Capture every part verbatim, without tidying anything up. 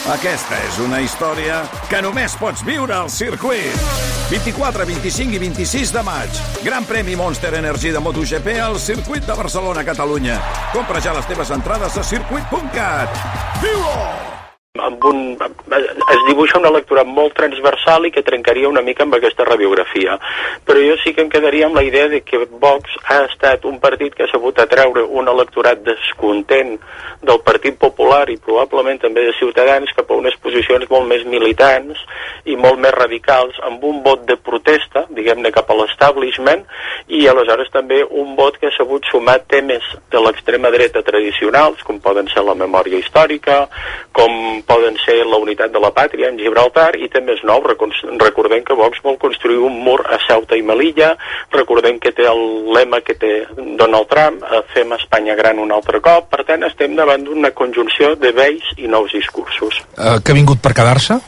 Aquesta és una història que només pots viure al circuit. vint-i-quatre, vint-i-cinc i vint-i-sis de maig. Gran premi Monster Energy de MotoGP al circuit de Barcelona, Catalunya. Compra ja les teves entrades a circuit punt cat. Viu-ho! Amb un, es dibuixa una lectura molt transversal i que trencaria una mica amb aquesta radiografia. Però jo sí que em quedaria amb la idea de que Vox ha estat un partit que ha sabut atreure un electorat descontent del Partit Popular i probablement també de Ciutadans cap a unes posicions molt més militants i molt més radicals, amb un vot de protesta, diguem-ne, cap a l'establishment, i aleshores també un vot que ha sabut sumar temes de l'extrema dreta tradicionals, com poden ser la memòria històrica, com poden ser la unitat de la pàtria en Gibraltar, i temes nous. Recordem que Vox vol construir un mur a Ceuta i Melilla, recordem que té el lema que té Donald Trump, fem Espanya gran un altre cop. Per tant, estem davant d'una conjunció de vells i nous discursos. Uh, que ha vingut per quedar-se?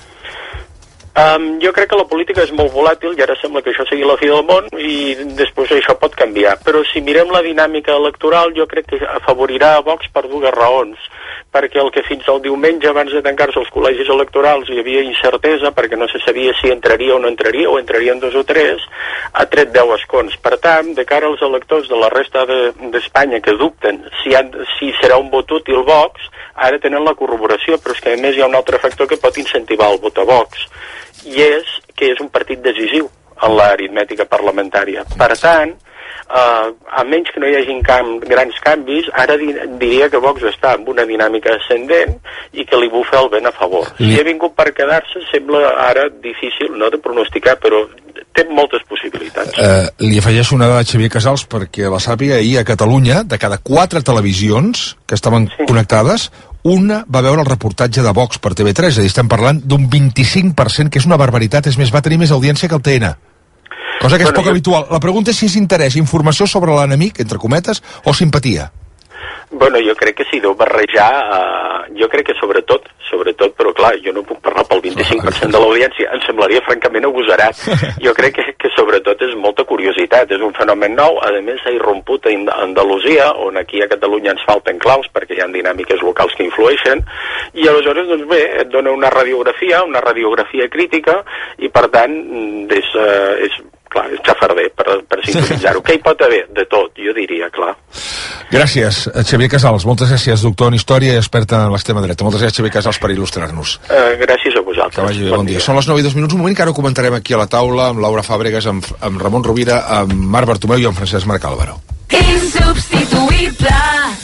Um, jo crec que la política és molt volàtil i ara sembla que això sigui la fi del món i després això pot canviar. Però si mirem la dinàmica electoral, jo crec que afavorirà a Vox per dues raons. Perquè el que fins al diumenge, abans de tancar-se els col·legis electorals, hi havia incertesa perquè no se sabia si entraria o no entraria, o entrarien dos o tres, ha tret deu escons. Per tant, de cara als electors de la resta d'Espanya de, que dubten si, han, si serà un vot útil Vox, ara tenen la corroboració, però és que a més hi ha un altre factor que pot incentivar el vot a Vox, i és que és un partit decisiu en l'aritmètica parlamentària. Per tant, Uh, a menys que no hi hagin cam, grans canvis, ara di diria que Vox està en una dinàmica ascendent i que li bufa el vent a favor. Si ha vingut per quedar-se, sembla ara difícil, no de pronosticar, però té moltes possibilitats. Uh, li afegeixo una dada a Xavier Casals perquè la sàpiga. Ahir a Catalunya, de cada quatre televisions que estaven sí. connectades, una va veure el reportatge de Vox per T V tres, és a dir, estem parlant d'un vint-i-cinc per cent, que és una barbaritat, és més, va tenir més audiència que el T N. Cosa que és bueno, poc jo... habitual. La pregunta és si és interès, informació sobre l'enemic, entre cometes, o simpatia. Bueno, jo crec que sí, deu barrejar, uh, jo crec que sobretot, sobretot, però clar, jo no puc parlar pel vint-i-cinc per cent de l'audiència, em semblaria francament agosarat. Jo crec que, que sobretot és molta curiositat, és un fenomen nou, a més s'ha irromput a Andalusia, on aquí a Catalunya ens falten claus, perquè hi ha dinàmiques locals que influeixen, i aleshores, doncs bé, et dona una radiografia, una radiografia crítica, i per tant, és... Uh, és clar, és xafarder per, per sintonitzar-ho. Què hi pot haver? De tot, jo diria, clar. Gràcies, Xavier Casals. Moltes gràcies, doctor en Història i expert en l'extrema dreta. Moltes gràcies, Xavier Casals, per il·lustrar-nos. Uh, gràcies a vosaltres. Que vagi bé, bon, bon dia. dia. Són les nou i dos minuts, un moment que ara ho comentarem aquí a la taula amb Laura Fàbregas, amb, amb Ramon Rovira, amb Marc Bartomeu i amb Francesc Marc Álvaro. Insubstituïble,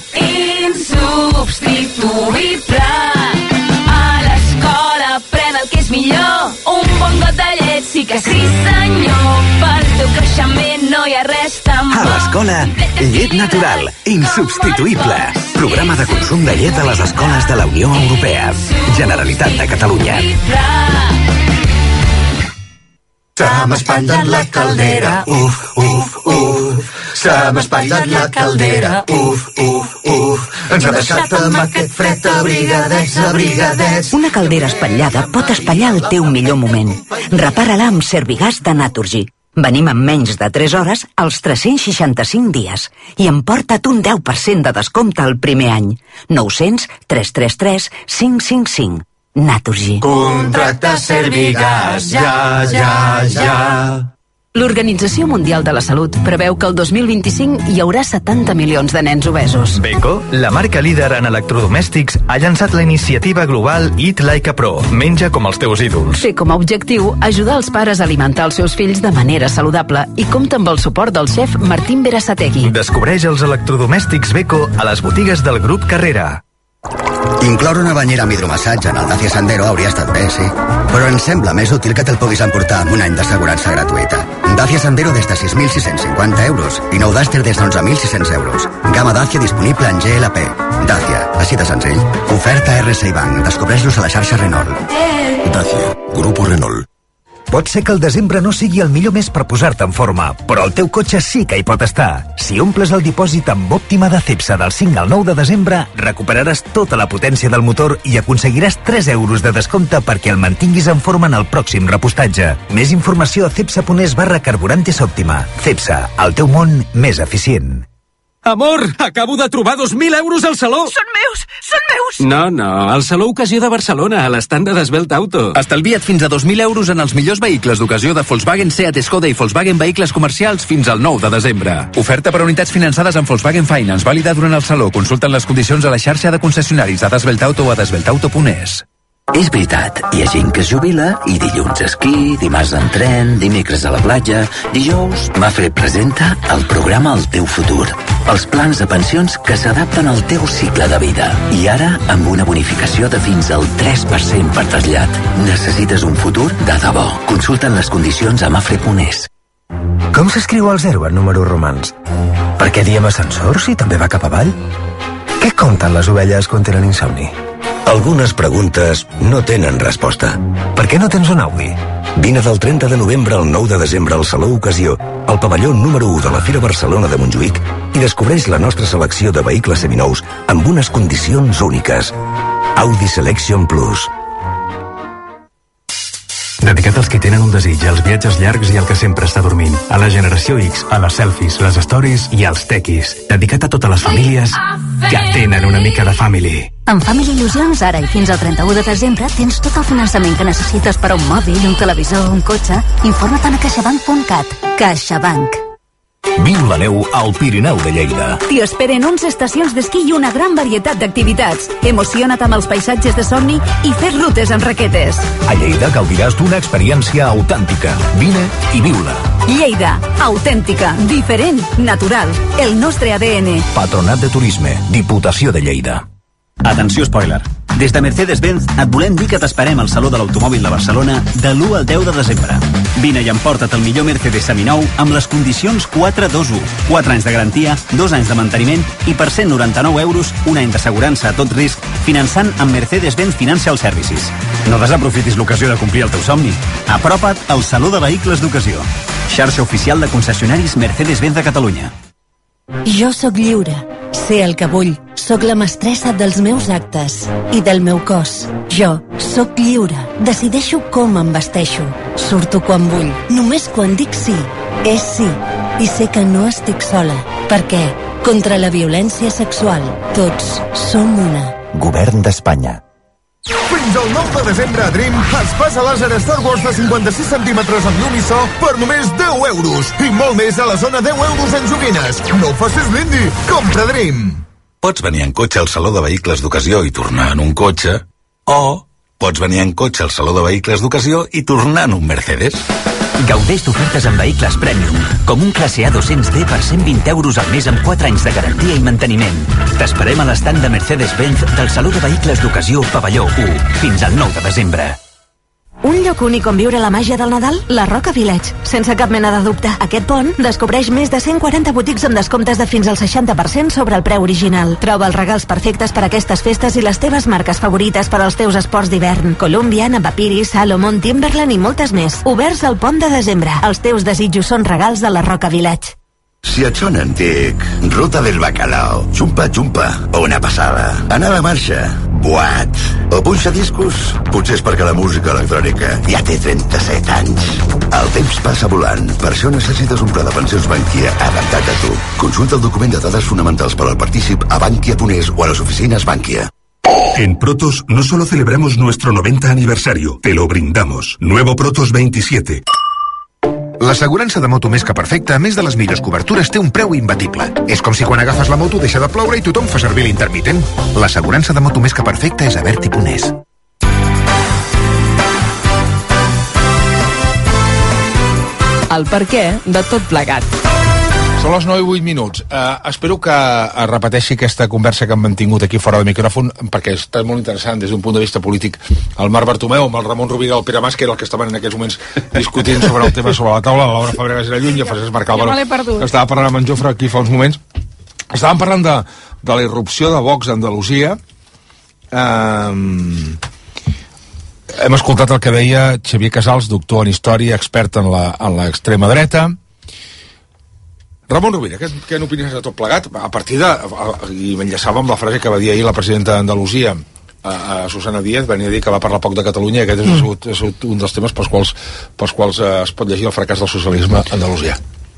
insubstituïble. A l'escola pren el que és millor, un bon got de llet, sí que sí senyor. Pel teu creixement no hi ha res tan bo. A l'escola, llet natural, insubstituïble. Programa de consum de llet a les escoles de la Unió Europea. Generalitat de Catalunya. Se m'ha espatllat la caldera, uf, uf, uf. Se m'ha espatllat la caldera, uf, uf, uf. Ens ha deixat amb aquest fred abrigadets, abrigadets. Una caldera espatllada pot espatllar el teu millor moment. Repara-la amb Servigas de Naturgy. Venim en menys de tres hores als tres-cents seixanta-cinc dies i emporta't un deu per cent de descompte el primer any. nou-cents tres tres tres cinc cinc cinc. Naturgy. Contracta Servigas, ja, ja, ja. L'Organització Mundial de la Salut preveu que el dos mil vint-i-cinc hi haurà setanta milions de nens obesos. Beko, la marca líder en electrodomèstics, ha llançat la iniciativa global Eat Like a Pro. Menja com els teus ídols. Té com a objectiu ajudar els pares a alimentar els seus fills de manera saludable i compta amb el suport del xef Martín Berasategui. Descobreix els electrodomèstics Beko a les botigues del grup Carrera. Incloure una banyera amb hidromassatge en el Dacia Sandero hauria estat bé, sí. Però ens sembla més útil que te'l puguis emportar amb un any d'assegurança gratuïta. Dacia Sandero des de sis mil sis-cents cinquanta euros i nou Duster des d'onze mil sis-cents euros. Gamma Dacia disponible en G L P. Dacia, així de senzill. Oferta R S I Bank. Descobreix-los a la xarxa Renault. Dacia, Grupo Renault. Pot ser que el desembre no sigui el millor mes per posar-te en forma, però el teu cotxe sí que hi pot estar. Si omples el dipòsit amb Òptima de Cepsa del cinc al nou de desembre, recuperaràs tota la potència del motor i aconseguiràs tres euros de descompte perquè el mantinguis en forma en el pròxim repostatge. Més informació a cepsa punt es barra carburantes Òptima. Cepsa, el teu món més eficient. Amor, acabo de trobar dos mil euros al saló. Són meus, són meus. No, no, al Saló Ocasió de Barcelona, a l'estand de Desvelt Auto. Estalvia't fins a dos mil euros en els millors vehicles d'ocasió de Volkswagen, Seat, Skoda i Volkswagen Vehicles Comercials fins al nou de desembre. Oferta per a unitats finançades amb Volkswagen Finance, vàlida durant el Saló. Consulten les condicions a la xarxa de concessionaris de Desvelt Auto o a desvelt auto punt es. És veritat, hi ha gent que es jubila i dilluns esquí, dimarts en tren, dimecres a la platja, dijous Mafre presenta el programa El teu futur. Els plans de pensions que s'adapten al teu cicle de vida. I ara, amb una bonificació de fins al tres per cent per trasllat. Necessites un futur de debò. Consulten les condicions a mafre punt es. Com s'escriu el zero en números romans? Per què diem ascensor si també va cap avall? Què conten les ovelles quan tenen insomni? Algunes preguntes no tenen resposta. Per què no tens un Audi? Vine del trenta de novembre al nou de desembre al Saló Ocasió, al pavelló número u de la Fira Barcelona de Montjuïc, i descobreix la nostra selecció de vehicles seminous amb unes condicions úniques. Audi Selection Plus. Dedicat als que tenen un desig, als viatges llargs i al que sempre està dormint. A la generació X, a les selfies, les stories i als tequis. Dedicat a totes les famílies que tenen una mica de family. Amb Family Il·lusions, ara i fins al trenta-u de desembre, tens tot el finançament que necessites per a un mòbil, un televisor, un cotxe. Informa't a caixabank punt cat. CaixaBank. Viu la neu al Pirineu de Lleida. T'hi esperen onze estacions d'esquí i una gran varietat d'activitats. Emociona't amb els paisatges de somni i fes rutes amb raquetes. A Lleida gaudiràs d'una experiència autèntica. Vine i viu-la. Lleida, autèntica, diferent, natural. El nostre A D N. Patronat de Turisme, Diputació de Lleida. Atenció, spoiler. Des de Mercedes-Benz et volem dir que t'esperem al Saló de l'Automòbil de Barcelona de l'u al deu de desembre. Vine i emporta't el millor Mercedes seminou amb les condicions quatre dos u. quatre anys de garantia, dos anys de manteniment i per cent noranta-nou euros un any d'assegurança a tot risc finançant amb Mercedes-Benz Financial Services. No desaprofitis l'ocasió de complir el teu somni. Apropa't al Saló de Vehicles d'Ocasió. Xarxa oficial de concessionaris Mercedes-Benz de Catalunya. Jo sóc lliure, sé el que vull, sóc la mestressa dels meus actes i del meu cos. Jo sóc lliure, decideixo com em vesteixo, surto quan vull, només quan dic sí, és sí, i sé que no estic sola, perquè contra la violència sexual tots som una. Govern d'Espanya. Fins al nou de desembre a Dream es passa làser Star Wars de cinquanta-sis centímetres amb llum i so per només deu euros. I molt més a la zona deu euros en joguines. No facis l'indi, compra Dream. Pots venir en cotxe al Saló de Vehicles d'Ocasió i tornar en un cotxe, o pots venir en cotxe al Saló de Vehicles d'Ocasió i tornar en un Mercedes. Gaudeix d'ofertes en vehicles Premium, com un classe A dos-cents D per cent vint euros al mes amb quatre anys de garantia i manteniment. T'esperem a l'estand de Mercedes-Benz del Saló de Vehicles d'Ocasió Pavelló u, fins al nou de desembre. Un lloc únic on viure la màgia del Nadal? La Roca Village, sense cap mena de dubte. Aquest pont descobreix més de cent quaranta botics amb descomptes de fins al seixanta per cent sobre el preu original. Troba els regals perfectes per a aquestes festes i les teves marques favorites per als teus esports d'hivern. Columbia, Navapiri, Salomon, Timberland i moltes més. Oberts al pont de desembre. Els teus desitjos són regals a la Roca Village. Si et sona antic, Ruta del Bacalao, Xumpa Xumpa, o Una Passada, Anar a la Marxa, Boat, o Punxa Discos, potser és perquè la música electrònica ja té trenta-set anys. El temps passa volant, per això necessites un pla de pensions Bankia adaptat a tu. Consulta el document de dades fonamentals per al partícip a bankia punt es o a las oficinas Bankia. En Protos no solo celebramos nuestro noventa aniversario, te lo brindamos. Nuevo Protos veintisiete. L'assegurança de moto més que perfecta, a més de les millors cobertures, té un preu imbatible. És com si quan agafes la moto deixa de ploure i tothom fa servir l'intermitent. L'assegurança de moto més que perfecta és a Berti punt es. El perquè de tot plegat. Són les nou i vuit minuts. Uh, espero que es repeteixi aquesta conversa que hem mantingut aquí fora de micròfon, perquè està molt interessant des d'un punt de vista polític. El Marc Bartomeu amb el Ramon Rovira i el Pere Mas, que era el que estaven en aquests moments discutint sobre el tema sobre la taula, la Laura Fabregas era lluny i el Francesc Marc Álvaro estava parlant amb en Jofre aquí fa uns moments. Estàvem parlant de, de la irrupció de Vox a Andalusia. Um, hem escoltat el que deia Xavier Casals, doctor en història, expert en la, en l'extrema dreta. Ramon Rovira, què, què n'opines de tot plegat? A partir de... A, i m'enllaçava amb la frase que va dir ahir la presidenta d'Andalusia, a, a Susana Díaz, venia a dir que va parlar poc de Catalunya, i aquest és, mm. ha sigut, ha sigut un dels temes pels quals, pels quals eh, es pot llegir el fracàs del socialisme a Andalusia.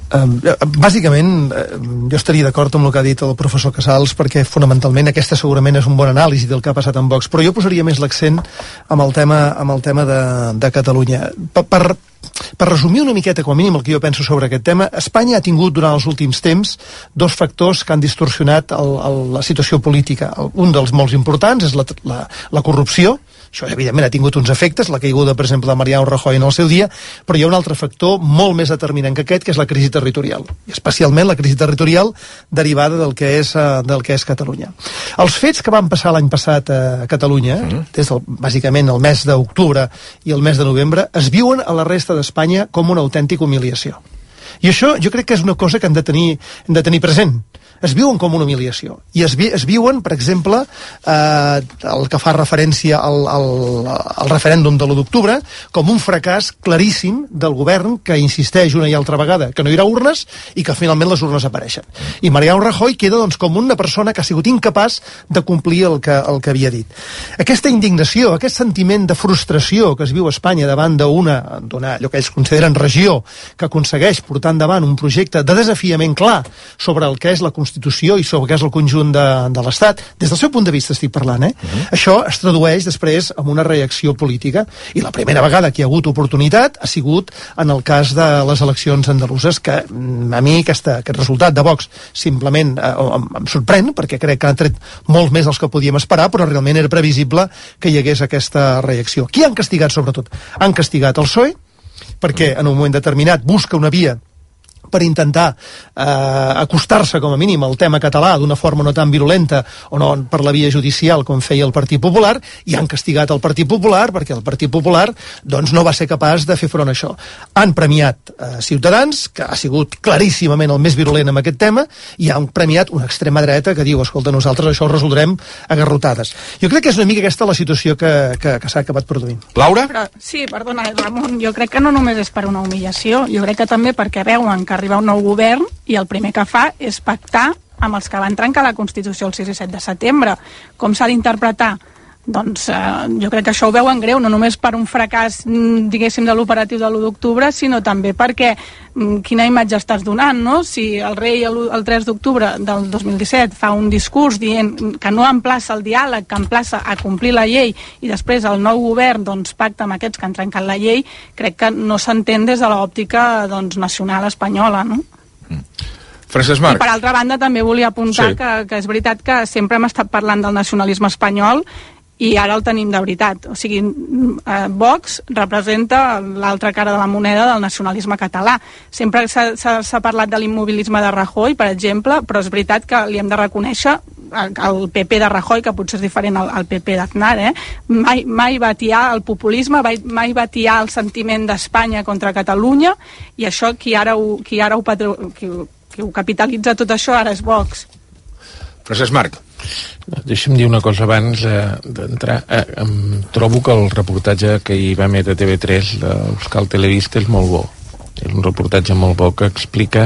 Uh, bàsicament, uh, jo estaria d'acord amb el que ha dit el professor Casals, perquè fonamentalment aquesta segurament és un bon anàlisi del que ha passat amb Vox, però jo posaria més l'accent amb el tema, amb el tema de, de Catalunya. Per, per, per resumir una miqueta, com a mínim, el que jo penso sobre aquest tema, Espanya ha tingut durant els últims temps dos factors que han distorsionat el, el, la situació política. Un dels molt importants és la, la, la corrupció. Això, evidentment, ha tingut uns efectes, la caiguda, per exemple, de Mariano Rajoy en el seu dia, però hi ha un altre factor molt més determinant que aquest, que és la crisi territorial, i especialment la crisi territorial derivada del que és, uh, del que és Catalunya. Els fets que van passar l'any passat a Catalunya, mm. des del, bàsicament el mes d'octubre i el mes de novembre, es viuen a la resta d'Espanya com una autèntica humiliació. I això jo crec que és una cosa que hem de tenir, hem de tenir present. Es viuen com una humiliació. I es, vi, es viuen, per exemple, eh, el que fa referència al, al, al referèndum de l'u d'octubre, com un fracàs claríssim del govern que insisteix una i altra vegada que no hi haurà urnes i que finalment les urnes apareixen. I Mariano Rajoy queda doncs, com una persona que ha sigut incapaç de complir el que, el que havia dit. Aquesta indignació, aquest sentiment de frustració que es viu a Espanya davant d'una, allò que ells consideren regió, que aconsegueix portar endavant un projecte de desafiament clar sobre el que és la Constitució i sobre què és el conjunt de, de l'Estat, des del seu punt de vista estic parlant, eh? Uh-huh. Això es tradueix després en una reacció política, i la primera vegada que hi ha hagut oportunitat ha sigut en el cas de les eleccions andaluses, que a mi aquesta, aquest resultat de Vox simplement eh, em, em sorprèn, perquè crec que han tret molt més dels que podíem esperar, però realment era previsible que hi hagués aquesta reacció. Qui han castigat sobretot? Han castigat el P S O E, perquè en un moment determinat busca una via per intentar eh, acostar-se com a mínim al tema català d'una forma no tan virulenta o no per la via judicial com feia el Partit Popular, i han castigat el Partit Popular perquè el Partit Popular doncs, no va ser capaç de fer front a això. Han premiat eh, Ciutadans, que ha sigut claríssimament el més virulent en aquest tema, i han premiat una extrema dreta que diu, escolta, nosaltres això ho resoldrem a garrotades. Jo crec que és una mica aquesta la situació que, que, que s'ha acabat produint. Laura? Però, sí, perdona, Ramon, jo crec que no només és per una humillació, jo crec que també perquè veuen que arriba un nou govern i el primer que fa és pactar amb els que van trencar la Constitució el sis i set de setembre. Com s'ha d'interpretar? Doncs eh, jo crec que això ho veuen greu, no només per un fracàs, diguéssim, de l'operatiu de l'u d'octubre, sinó també perquè quina imatge estàs donant, no? Si el rei el, el tres d'octubre del dos mil disset fa un discurs dient que no emplaça el diàleg, que emplaça a complir la llei, i després el nou govern doncs, pacta amb aquests que han trencat la llei, crec que no s'entén des de l'òptica doncs, nacional espanyola, no? Mm. Francesc Marc. I per altra banda també volia apuntar sí. que, que és veritat que sempre hem estat parlant del nacionalisme espanyol i ara el tenim de veritat. O sigui, eh, Vox representa l'altra cara de la moneda del nacionalisme català. Sempre s'ha parlat de l'immobilisme de Rajoy, per exemple, però és veritat que li hem de reconèixer el P P de Rajoy, que potser és diferent al, al P P d'Aznar, eh? mai, mai va atiar el populisme, mai, mai va atiar el sentiment d'Espanya contra Catalunya, i això qui ara ho, qui ara ho, patro, qui, qui ho capitalitza tot això ara és Vox. Francesc Marc. Deixa'm dir una cosa abans eh, d'entrar. Eh, em trobo que el reportatge que hi va emetre T V tres d'Euskal Telebista és molt bo. És un reportatge molt bo que explica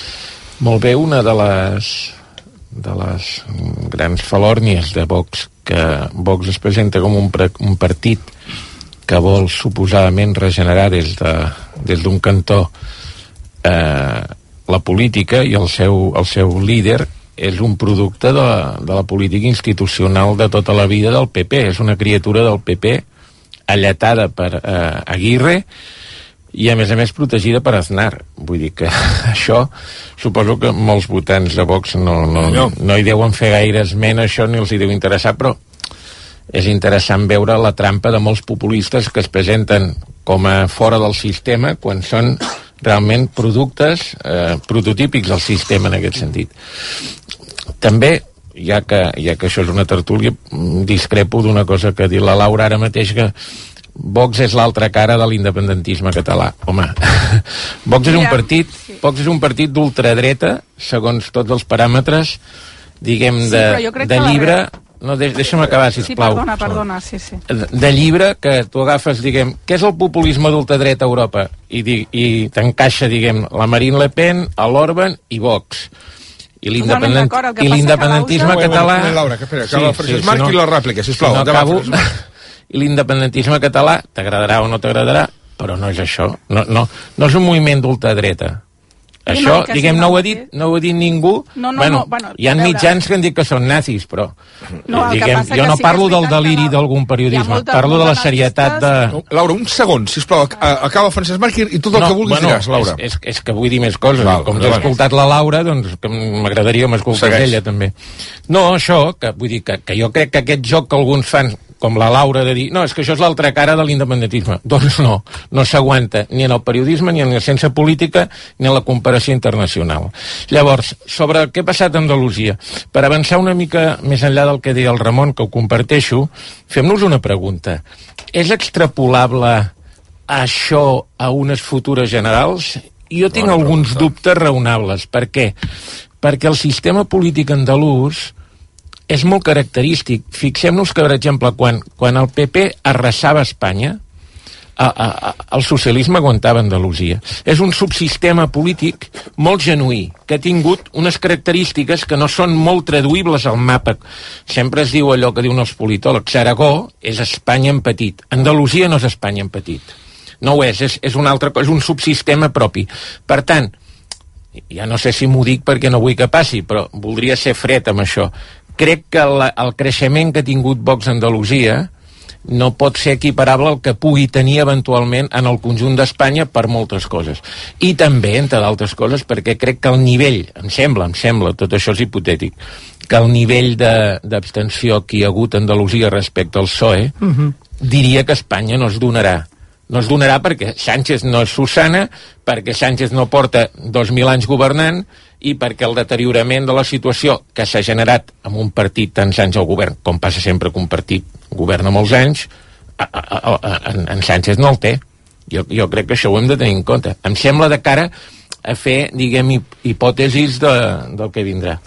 molt bé una de les de les grans falòrnies de Vox, que Vox es presenta com un, pre, un partit que vol suposadament regenerar des de des d'un cantó eh, la política, i el seu, el seu líder és un producte de la, de la política institucional de tota la vida del P P. És una criatura del P P alletada per eh, Aguirre i a més a més protegida per Aznar. Vull dir que això suposo que molts votants de Vox no, no, no. no hi deuen fer gaire esment, això ni els hi deu interessar, però és interessant veure la trampa de molts populistes que es presenten com a fora del sistema quan són realment productes eh, prototípics del sistema en aquest sentit. També, ja que, ja que això és una tertúlia, discrepo d'una cosa que ha dit la Laura ara mateix, que Vox és l'altra cara de l'independentisme català. Home, Vox és un partit, Vox és un partit d'ultradreta, segons tots els paràmetres, diguem, de, sí, de llibre... No, de, deixa'm acabar, sisplau. Sí, perdona, perdona, sí, sí. De, de llibre que tu agafes, diguem, què és el populisme d'ultradreta a Europa? I, i t'encaixa, diguem, la Marine Le Pen, l'Orban i Vox. I l'independentisme català... Laura, que espera, acaba el Francesc Marc i la rèplica, sisplau. Si no acabo... I l'independentisme català, t'agradarà o no t'agradarà, però no és això. No, no, no és un moviment d'ultradreta. Això, diguem, no ho ha dit, no ho ha dit ningú. No, no, bueno, no, bueno, hi ha mitjans que han dit que són nazis, però no, diguem, jo no sí parlo del deliri d'algun periodisme, parlo de la serietat de... No, Laura, un segon, sisplau, acaba Francesc Marc i tot el no, que vulguis bueno, diràs, Laura. És, és, és que vull dir més coses. Val, Com val, t'he escoltat la Laura, doncs que m'agradaria que m'escoltés ella, també. No, això, que vull dir que, que jo crec que aquest joc que alguns fan, com la Laura, de dir, no, és que això és l'altra cara de l'independentisme. Doncs no, no s'aguanta ni en el periodisme, ni en la ciència política, ni en la comparació internacional. Llavors, sobre què ha passat a Andalusia, per avançar una mica més enllà del que deia el Ramon, que ho comparteixo, fem-nos una pregunta. És extrapolable això a unes futures generals? Jo tinc Bona alguns pregunta. dubtes raonables. Per què? Perquè el sistema polític andalús és molt característic. Fixem-nos que, per exemple, quan, quan el P P arrasava Espanya, a, a, a, el socialisme aguantava Andalusia. És un subsistema polític molt genuí, que ha tingut unes característiques que no són molt traduïbles al mapa. Sempre es diu allò que diuen els politòlegs, Aragó és Espanya en petit, Andalusia no és Espanya en petit. No ho és, és, és una altra cosa, és un subsistema propi. Per tant, ja no sé si m'ho dic perquè no vull que passi, però voldria ser fred amb això. Crec que la, el creixement que ha tingut Vox a Andalusia no pot ser equiparable al que pugui tenir eventualment en el conjunt d'Espanya per moltes coses. I també, entre d'altres coses, perquè crec que el nivell, em sembla, em sembla, tot això és hipotètic, que el nivell d'abstenció que hi ha hagut a Andalusia respecte al P S O E, uh-huh. diria que Espanya no es donarà. No es donarà perquè Sánchez no és Susana, perquè Sánchez no porta dos mil anys governant i perquè el deteriorament de la situació que s'ha generat amb un partit tants anys al govern, com passa sempre que un partit governa molts anys, a, a, a, a, en, en Sánchez no el té. Jo, jo crec que això ho hem de tenir en compte. Em sembla de cara a fer, diguem, hipòtesis de, del que vindrà.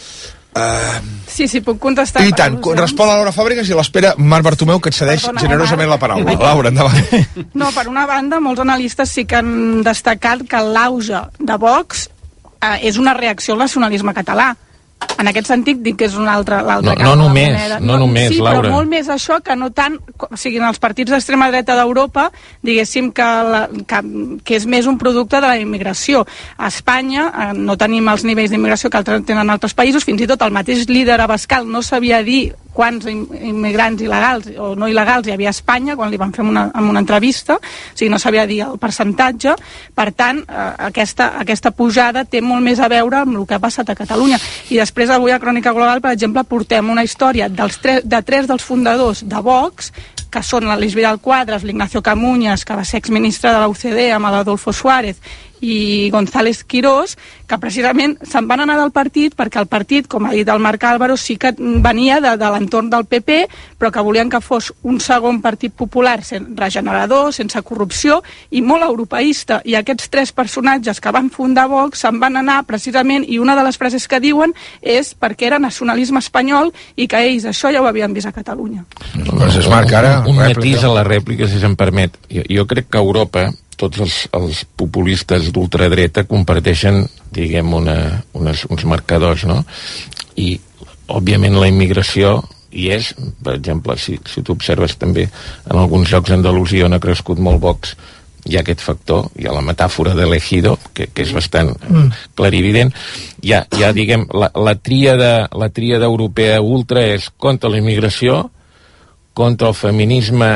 Uh... Sí, sí, puc contestar. I tant, respon a Laura Fàbregas i l'espera Marc Bartomeu, que et cedeix Perdona, generosament Marc. la paraula. Laura, endavant. No, per una banda, molts analistes sí que han destacat que l'auge de Vox eh, és una reacció al nacionalisme català. En aquest sentit, dic que és una altra, l'altra no, no només, no, no només, sí, Laura. Sí, però molt més això que no tant... O sigui, en els partits d'extrema dreta d'Europa, diguéssim que, la, que, que és més un producte de la immigració. A Espanya eh, no tenim els nivells d'immigració que altres tenen altres països, fins i tot el mateix líder Abascal no sabia dir quants immigrants il·legals o no il·legals hi havia a Espanya, quan li van fer una, en una entrevista, o sigui, no sabia dir el percentatge. Per tant, eh, aquesta, aquesta pujada té molt més a veure amb el que ha passat a Catalunya. I després, avui a Crònica Global, per exemple, portem una història dels tres, de tres dels fundadors de Vox, que són l'Aleix Vidal Quadras, l'Ignacio Camuñas, que va ser exministre de la U C D amb l'Adolfo Suárez, i González Quirós, que precisament se'n van anar del partit perquè el partit, com ha dit el Marc Álvaro, sí que venia de, de l'entorn del P P, però que volien que fos un segon partit popular regenerador, sense corrupció i molt europeista. I aquests tres personatges que van fundar Vox se'n van anar precisament, i una de les frases que diuen és perquè era nacionalisme espanyol i que ells això ja ho havien vist a Catalunya. Doncs Marc, ara... Un, un matís a la rèplica, si se'm permet. Jo, jo crec que Europa, tots els, els populistes d'ultradreta comparteixen, diguem, una, unes, uns marcadors, no? I, òbviament, la immigració hi és, per exemple, si, si tu observes també en alguns llocs d'Andalusia on ha crescut molt Vox, hi ha aquest factor, hi ha la metàfora de l'ejido, que, que és bastant mm. clarivident. Hi ha, hi ha diguem, la, la tríada la tríada europea ultra és contra la immigració, contra el feminisme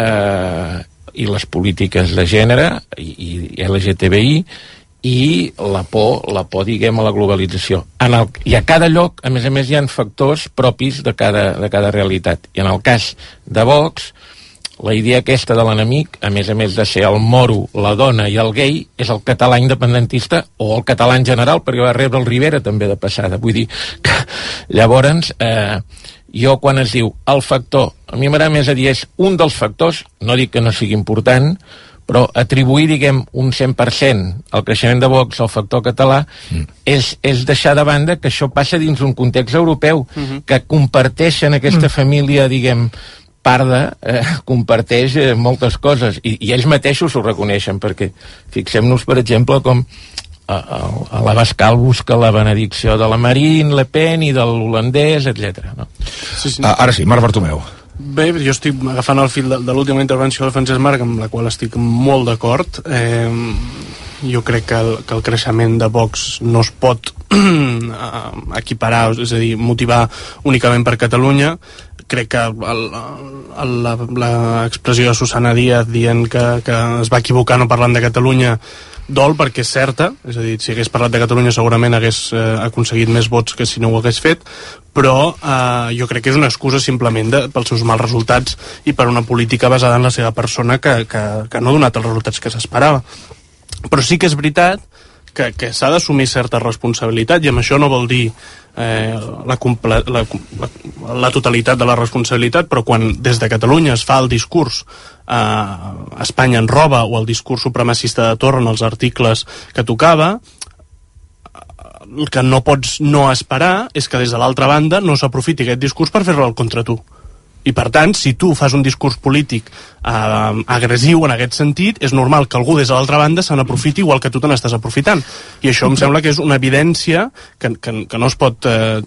eh, i les polítiques de gènere i, i L G T B I i la por, la por, diguem, a la globalització. En el, I a cada lloc, a més a més, hi ha factors propis de cada, de cada realitat. I en el cas de Vox, la idea aquesta de l'enemic, a més a més de ser el moro, la dona i el gay, és el català independentista o el català en general, perquè va rebre el Rivera també de passada. Vull dir que llavors... Eh, jo quan es diu el factor, a mi m'agrada més a dir és un dels factors, no dic que no sigui important, però atribuir, diguem, un cent per cent al creixement de Vox al factor català mm. és, és deixar de banda que això passa dins un context europeu, mm-hmm. que comparteixen aquesta mm. família, diguem, parda, eh, comparteix eh, moltes coses, i, i ells mateixos ho reconeixen, perquè fixem-nos, per exemple, com a, a, a l'Abascal busca la benedicció de la Marine Le Pen i de l'holandès, etcètera. No? Sí, sí. Ah, ara sí, Marc Bartomeu. Bé, jo estic agafant el fil de, de l'última intervenció del Francesc Marc, amb la qual estic molt d'acord. Eh, jo crec que el, que el creixement de Vox no es pot equiparar, és a dir, motivar únicament per Catalunya. Crec que l'expressió de Susana Díaz dient que, que es va equivocar no parlant de Catalunya dol, perquè és certa, és a dir, si hagués parlat de Catalunya segurament hagués eh, aconseguit més vots que si no ho hagués fet, però eh, jo crec que és una excusa simplement de, pels seus mals resultats i per una política basada en la seva persona que, que, que no ha donat els resultats que s'esperava. Però sí que és veritat que, que s'ha d'assumir certa responsabilitat, i amb això no vol dir eh, la, comple la, la, la totalitat de la responsabilitat, però quan des de Catalunya es fa el discurs eh, Espanya en roba o el discurs supremacista de Torra en els articles que tocava, el que no pots no esperar és que des de l'altra banda no s'aprofiti aquest discurs per fer-lo contra tu. I per tant, si tu fas un discurs polític eh, agressiu en aquest sentit, és normal que algú des de l'altra banda se n'aprofiti igual que tu te n'estàs aprofitant. I això em sembla que és una evidència que, que, que no es pot eh,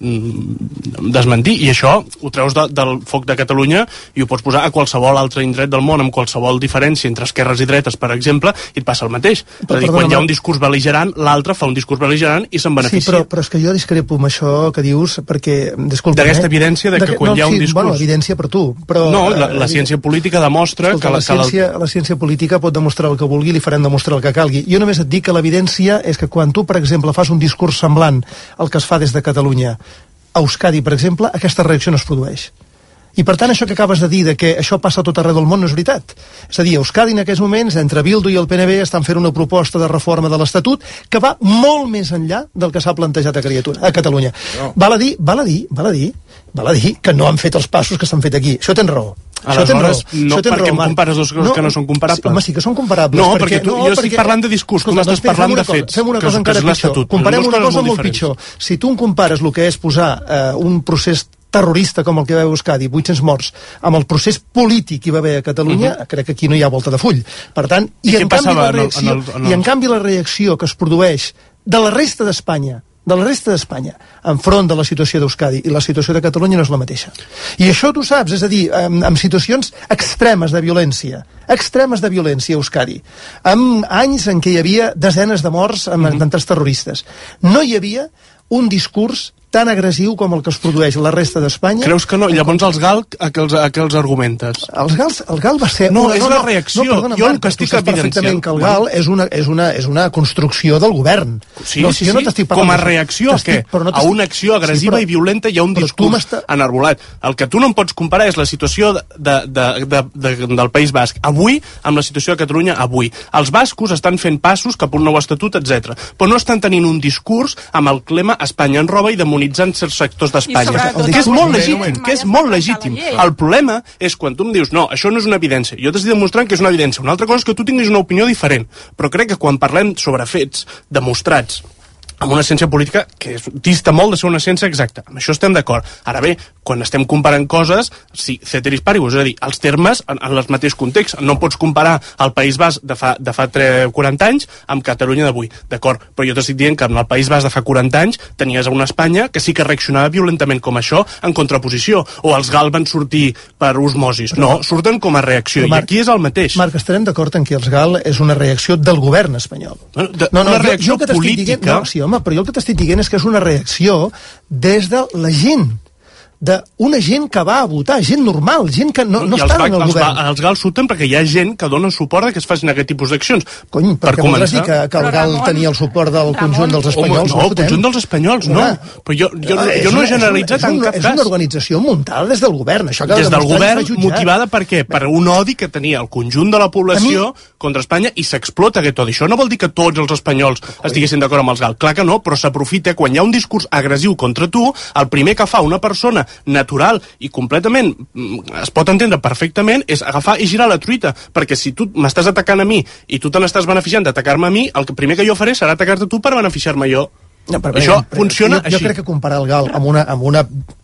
desmentir, i això ho treus de, del foc de Catalunya i ho pots posar a qualsevol altre indret del món, amb qualsevol diferència entre esquerres i dretes, per exemple, i et passa el mateix. Però, és a dir, quan hi ha un discurs bel·ligerant, l'altre fa un discurs bel·ligerant i se'n beneficia. Sí, però, però és que jo discrepo amb això que dius, perquè, disculpa... D'aquesta evidència de que, de que quan no, hi ha un sí, discurs... Bueno, evidència per tu, però... No, la, la ciència política demostra escolta, que... La, la, ciència, la ciència política pot demostrar el que vulgui, li farem demostrar el que calgui. Jo només et dic que l'evidència és que quan tu, per exemple, fas un discurs semblant al que es fa des de Catalunya a Euskadi, per exemple, aquesta reacció no es produeix. I per tant això que acabes de dir, de que això passa a tot arreu del món, no és veritat. És a dir, a Euskadi en aquests moments, entre Bildu i el P N B, estan fent una proposta de reforma de l'Estatut que va molt més enllà del que s'ha plantejat a, criatura, a Catalunya. No. Val a dir, val a dir, val a dir, val a dir que no han fet els passos que s'han fet aquí. Això tens raó. Aleshores, no, perquè em compares dues coses no, que no són comparables. Home, sí que són comparables. No, perquè, perquè tu, no, jo estic perquè... parlant de discurs, tu m'estàs parlant de fets. Fem una cosa que, encara que pitjor. Comparem una cosa molt pitjor. Si tu em compares el que és posar eh, un procés terrorista com el que va haver a Euskadi, vuit-cents morts, amb el procés polític que hi va haver a Catalunya, uh -huh. crec que aquí no hi ha volta de full. Per tant, i, I, en, canvi la reacció, en el, en el... i en canvi la reacció que es produeix de la resta d'Espanya, de la resta d'Espanya, enfront de la situació d'Euskadi i la situació de Catalunya no és la mateixa. I això tu saps, és a dir, amb, amb situacions extremes de violència, extremes de violència a Euskadi, amb anys en què hi havia desenes de morts amb uh -huh. atemptats terroristes. No hi havia un discurs tan agressiu com el que es produeix a la resta d'Espanya. Creus que no? Llavors els GAL a què els, a què els argumentes? Els GALs, el GAL va ser... No, una, és no, la reacció. No, perdona, jo Marc, el que estic evidenciant... que el GAL és una, és, una, és una construcció del govern. Sí, no, sí, jo sí. No com a reacció a què? No a una acció agressiva sí, però, i violenta hi ha un discurs enarbolat. El que tu no em pots comparar és la situació de, de, de, de, de, del País Basc avui amb la situació de Catalunya avui. Els bascos estan fent passos cap a un nou estatut, etcètera. Però no estan tenint un discurs amb el lema Espanya en roba i demonitzant certs sectors d'Espanya, que és molt legítim, que és molt legítim. El problema és quan tu em dius no, això no és una evidència, jo t'estic demostrant que és una evidència. Una altra cosa és que tu tinguis una opinió diferent, però crec que quan parlem sobre fets demostrats amb una ciència política que dista molt de ser una ciència exacta. Amb això estem d'acord. Ara bé, quan estem comparant coses, sí, ceteris paribus, és a dir, els termes en, en el mateix context. No pots comparar el País Basc de fa, de fa quaranta anys amb Catalunya d'avui. D'acord, però jo t'estic dient que en el País Basc de fa quaranta anys tenies una Espanya que sí que reaccionava violentament com això, en contraposició. O els GAL van sortir per osmosis. No, surten com a reacció. Marc, I aquí és el mateix. Marc, estarem d'acord en que els GAL és una reacció del govern espanyol. Bueno, de, no, no, una reacció jo, jo política... Dient, no, sí, home, però jo el que t'estic dient és que és una reacció des de la gent, d'una gent que va a votar, gent normal, gent que no, no està en el els govern. Va, els GAL surten perquè hi ha gent que dona suport a que es facin aquest tipus d'accions. Cony, per què voldràs dir que, que el GAL tenia el suport del conjunt dels espanyols? Home, no, el conjunt dels espanyols, no. Però jo, jo, jo, jo no he generalitzat en cap cas. És una organització muntada des del govern. Això des del govern, motivada per què? Per un odi que tenia el conjunt de la població contra Espanya i s'explota aquest odi. Això no vol dir que tots els espanyols estiguessin d'acord amb els GAL. Clar que no, però s'aprofita quan hi ha un discurs agressiu contra tu, el primer que fa una persona natural i completament, es pot entendre perfectament, és agafar i girar la truita, perquè si tu m'estàs atacant a mi i tu te n'estàs beneficiant d'atacar-me a mi, el primer que jo faré serà atacar-te tu per beneficiar-me jo. No, però això bé, funciona jo, jo així. crec que comparar el GAL amb una, amb una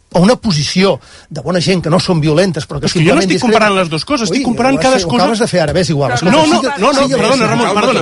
o una posició de bona gent que no són violentes, però que és que jo no estic comparant les dues coses, estic comparant cada cosa... Ho acabes de fer ara, ves igual. No, no, no, no, perdona, Ramon, perdona,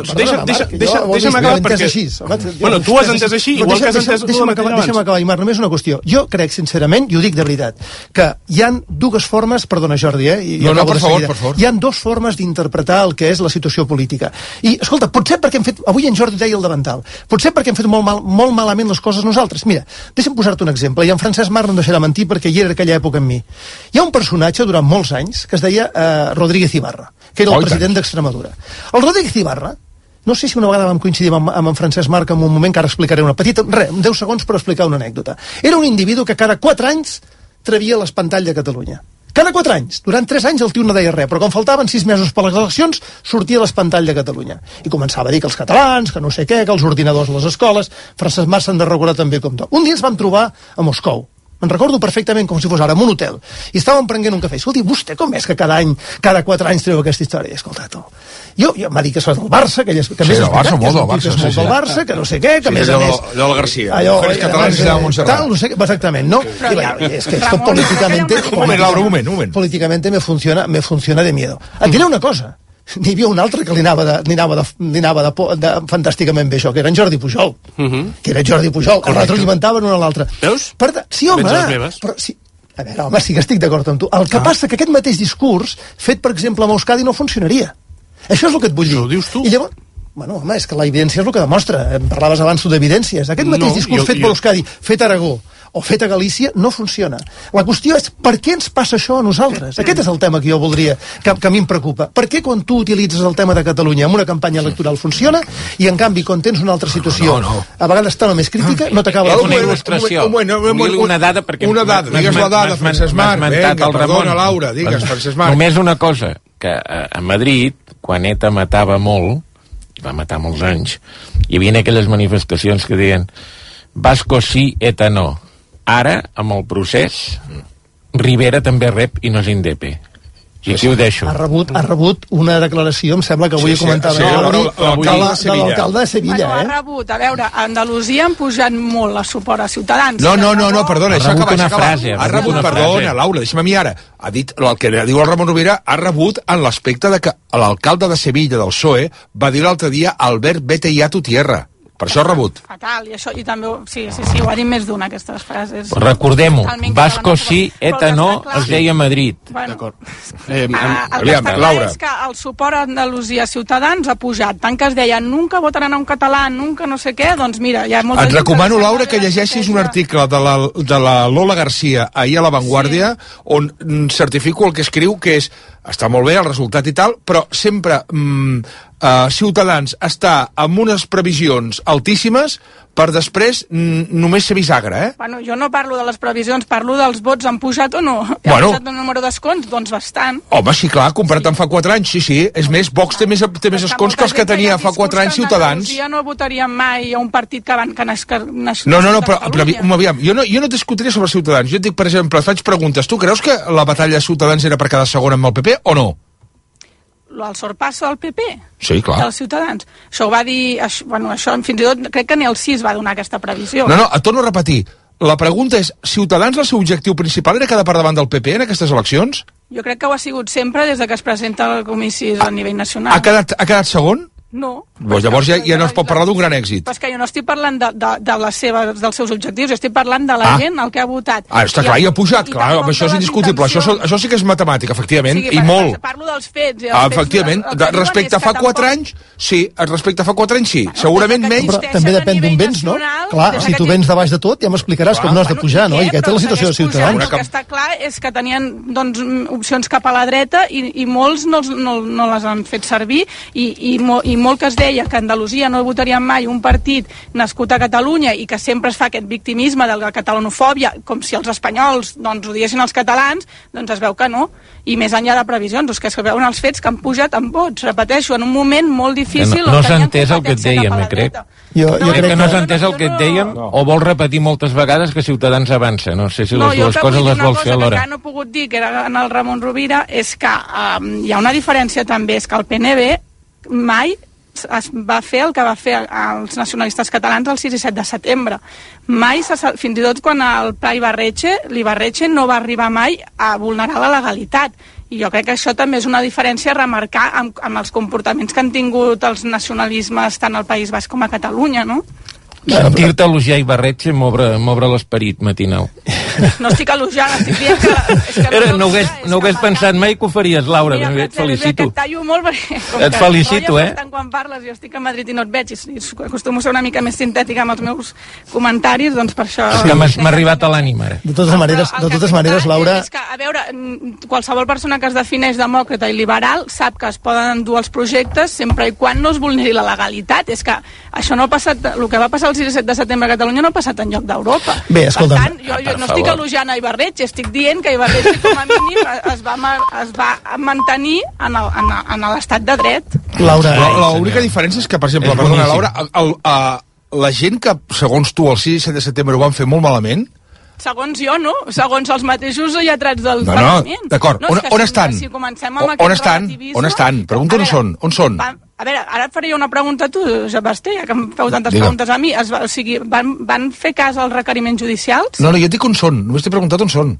deixa'm acabar perquè... Bueno, tu has entès així, igual que has entès el mateix abans. Deixa'm acabar, Imar, només una qüestió. Jo crec, sincerament, i ho dic de veritat, que hi han dues formes, perdona Jordi, eh? No, no, per favor, per favor. Hi han dues formes d'interpretar el que és la situació política. I, escolta, potser perquè hem fet... Avui en Jordi deia el davantal. Potser perquè hem fet molt, mal, molt malament les coses nosaltres. Mira, deixa'm posar-te un exemple, i en Francesc Mar no em deixarà mentir perquè hi era aquella època amb mi. Hi ha un personatge durant molts anys que es deia eh, Rodríguez Ibarra, que era el oh, president d'Extremadura. El Rodríguez Ibarra, no sé si una vegada vam coincidir amb, amb en Francesc Marc en un moment que ara explicaré una petita, res, deu segons per explicar una anècdota. Era un individu que cada quatre anys travia l'espantall de Catalunya. Cada quatre anys. Durant tres anys el tio no deia res, però quan faltaven sis mesos per les eleccions sortia l'espantall de Catalunya. I començava a dir que els catalans, que no sé què, que els ordinadors a les escoles... Francesc Marc s'han de regular també com tot. Un dia ens vam trobar a Moscou. Me'n recordo perfectament com si fos ara, en un hotel. I estàvem prenent un cafè. Escolti, vostè com és que cada any, cada quatre anys treu aquesta història? I escolta, tu. Jo, jo m'ha dit que soc del Barça, que, que sí, més del Barça, molt del Barça. Que és molt del Barça, que no sé què, que sí, més a més... Allò del Garcia. Allò, els catalans de Montserrat. Tal, no sé, exactament, no? I, va, és que esto políticamente... Un moment, Laura, un moment, un moment. Políticamente me funciona, me funciona de miedo. Et diré una cosa. N'hi havia un altre que li anava, de, li anava, de, li anava de, de, fantàsticament bé això, que era en Jordi Pujol. Uh -huh. Que era Jordi Pujol. El retroalimentaven un a l'altre. Veus? Per, sí, home. Però, sí, a veure, home, sí que estic d'acord amb tu. El que ah. passa que aquest mateix discurs, fet, per exemple, a Euskadi, no funcionaria. Això és el que et vull dir. Això ho dius tu. I llavors, bueno, home, és que la evidència és el que demostra. Em parlaves abans tu d'evidències. Aquest mateix no, discurs jo, fet jo... per Euskadi, fet a Aragó, o fet a Galícia, no funciona. La qüestió és per què ens passa això a nosaltres? Aquest és el tema que jo voldria, que, que a mi em preocupa. Per què quan tu utilitzes el tema de Catalunya en una campanya electoral funciona i en canvi quan tens una altra situació, no, no. a vegades tan o més crítica, no t'acaba de... És una il·lustració. Una dada, perquè... Una dada, digues la dada, Francesc Marc. Vinga, perdona, Laura, digues, Francesc Marc. Només una cosa, que a Madrid, quan ETA matava molt, va matar molts anys, hi havia aquelles manifestacions que deien Vasco sí, ETA no. Ara, amb el procés, Rivera també rep i no és indepe. I aquí ho deixo. Ha rebut, ha rebut una declaració, em sembla que avui sí, sí, comentava sí, sí, de l'alcalde de Sevilla. Bueno, eh? ha rebut, a veure, a Andalusia han pujat molt la suport a Ciutadans. No, no, no, no perdona, ha rebut una frase. Ha rebut, perdona, Laura, deixa'm a mi ara. Ha dit, el que diu el Ramon Rovira, ha rebut en l'aspecte de que l'alcalde de Sevilla, del P S O E, va dir l'altre dia, Albert, vete ya a tu tierra. Per això ha rebut. Fatal, i això, i també, sí, sí, sí, ho ha dit més d'una, aquestes frases. Recordem-ho, Vasco sí, ETA no, es deia Madrid. Bueno, d'acord. Eh, ah, el aviam, que està Laura. clar és que el suport a Andalusia Ciutadans ha pujat, tant que es deia nunca votaran a un català, nunca no sé què, doncs mira, hi ha molta Et recomano, Laura, que llegeixis un article de la, de la Lola Garcia ahir a La Vanguardia, sí. on certifico el que escriu, que és està molt bé el resultat i tal, però sempre mm, uh, Ciutadans està amb unes previsions altíssimes per després mm, només ser bisagra, eh? Bueno, jo no parlo de les previsions, parlo dels vots han pujat o no. Ha bueno, pujat un número d'escons? Doncs bastant. Home, sí, clar, comparat sí. amb fa quatre anys, sí, sí. És més, Vox té més, té més escons que els que tenia fa quatre anys Ciutadans. Ja no votaríem mai a un partit que van que naix, que naix No, no, no, però, però aviam, jo no, jo no discutiré sobre Ciutadans. Jo et dic, per exemple, faig preguntes. Tu creus que la batalla de Ciutadans era per cada segon amb el P P o no? El sorpasso al P P? Sí, clar. Dels Ciutadans. Això ho va dir... Això, bueno, això fins i tot crec que ni el sis va donar aquesta previsió. No, no, et torno a repetir. La pregunta és, Ciutadans el seu objectiu principal era quedar per davant del P P en aquestes eleccions? Jo crec que ho ha sigut sempre des de que es presenta el comissís a, a nivell nacional. Ha quedat, ha quedat segon? No. Pues llavors ja, ja no es pot parlar d'un gran èxit. Però és que jo no estic parlant de, de, de les seves, dels seus objectius, jo estic parlant de la ah. gent, el que ha votat. Ah, està I clar, i ha pujat, i clar, això és indiscutible, això, això sí que és matemàtic, efectivament, sí, i per, molt. Parlo dels fets. Ah, efectivament, fets, el, el respecte a fa quatre anys, sí, respecte a fa quatre anys, sí, bueno, segurament menys. Però també depèn d'on vens, no? Clar, si tu vens de baix de tot, ja m'explicaràs com no has de pujar, no? I aquesta és la situació de Ciutadans. El que està clar és que tenien doncs, opcions cap a la dreta i, i molts no, no, no les han fet servir i, i, mo, i molt que es deia que Andalusia no votaria mai un partit nascut a Catalunya i que sempre es fa aquest victimisme de la catalanofòbia, com si els espanyols doncs, odiessin els catalans, doncs es veu que no. I més enllà de previsions, és que es veuen els fets que han pujat en vots, repeteixo, en un moment molt difícil. No, no s'ha entès el que et dèiem, crec. Jo, jo no, crec que no s'ha entès el que et dèiem no. o vol repetir moltes vegades que Ciutadans avança. No sé si no, les dues coses les vol fer alhora. No, jo que no he pogut dir, que era en el Ramon Rovira, és que um, hi ha una diferència també, és que el P N B mai es va fer el que va fer els nacionalistes catalans el sis i set de setembre. Mai, se, fins i tot quan el Pla Ibarretxe, l'Ibarretxe no va arribar mai a vulnerar la legalitat. I jo crec que això també és una diferència a remarcar amb, amb els comportaments que han tingut els nacionalismes tant al País Basc com a Catalunya, no? Sentir-te elogiar Ibarretxe m'obre l'esperit, Matineu. No estic elogiant, estic dient que... És que Era, no ho hagués, no hagués pensat mai que ho faries, Laura, Mira, et felicito. Que et tallo molt perquè... Et felicito, eh? Quan parles, jo estic a Madrid i no et veig i acostumo a ser una mica més sintètica amb els meus comentaris, doncs per això... És que m'ha arribat a l'ànima, ara. De totes maneres, de totes maneres, Laura... És que, a veure, qualsevol persona que es defineix demòcrata i liberal sap que es poden endur els projectes sempre i quan no es vulneri la legalitat. És que això no ha passat... El que va passar el sis i set de setembre a Catalunya no ha passat enlloc d'Europa. Bé, escolta'm... Per tant, jo, jo no estic elogiant a Ibarretxe, estic dient que Ibarretxe com a mínim es va, es va mantenir en l'estat de dret. Laura... L'única diferència és que, per exemple, perdona, Laura, el, el, el, la gent que, segons tu, el sis i set de setembre ho van fer molt malament... Segons jo, no? Segons els mateixos lletrats del no, Parlament. No, d'acord. No, on, on si, estan? Si comencem amb on estan? On estan? Pregunta on són. On són? Va, a veure, ara et faré una pregunta a tu, Sebastià, ja que em feu tantes Digue. preguntes a mi. Es va, o sigui, van, van fer cas als requeriments judicials? No, no, jo et dic on són. Només t'he preguntat on són.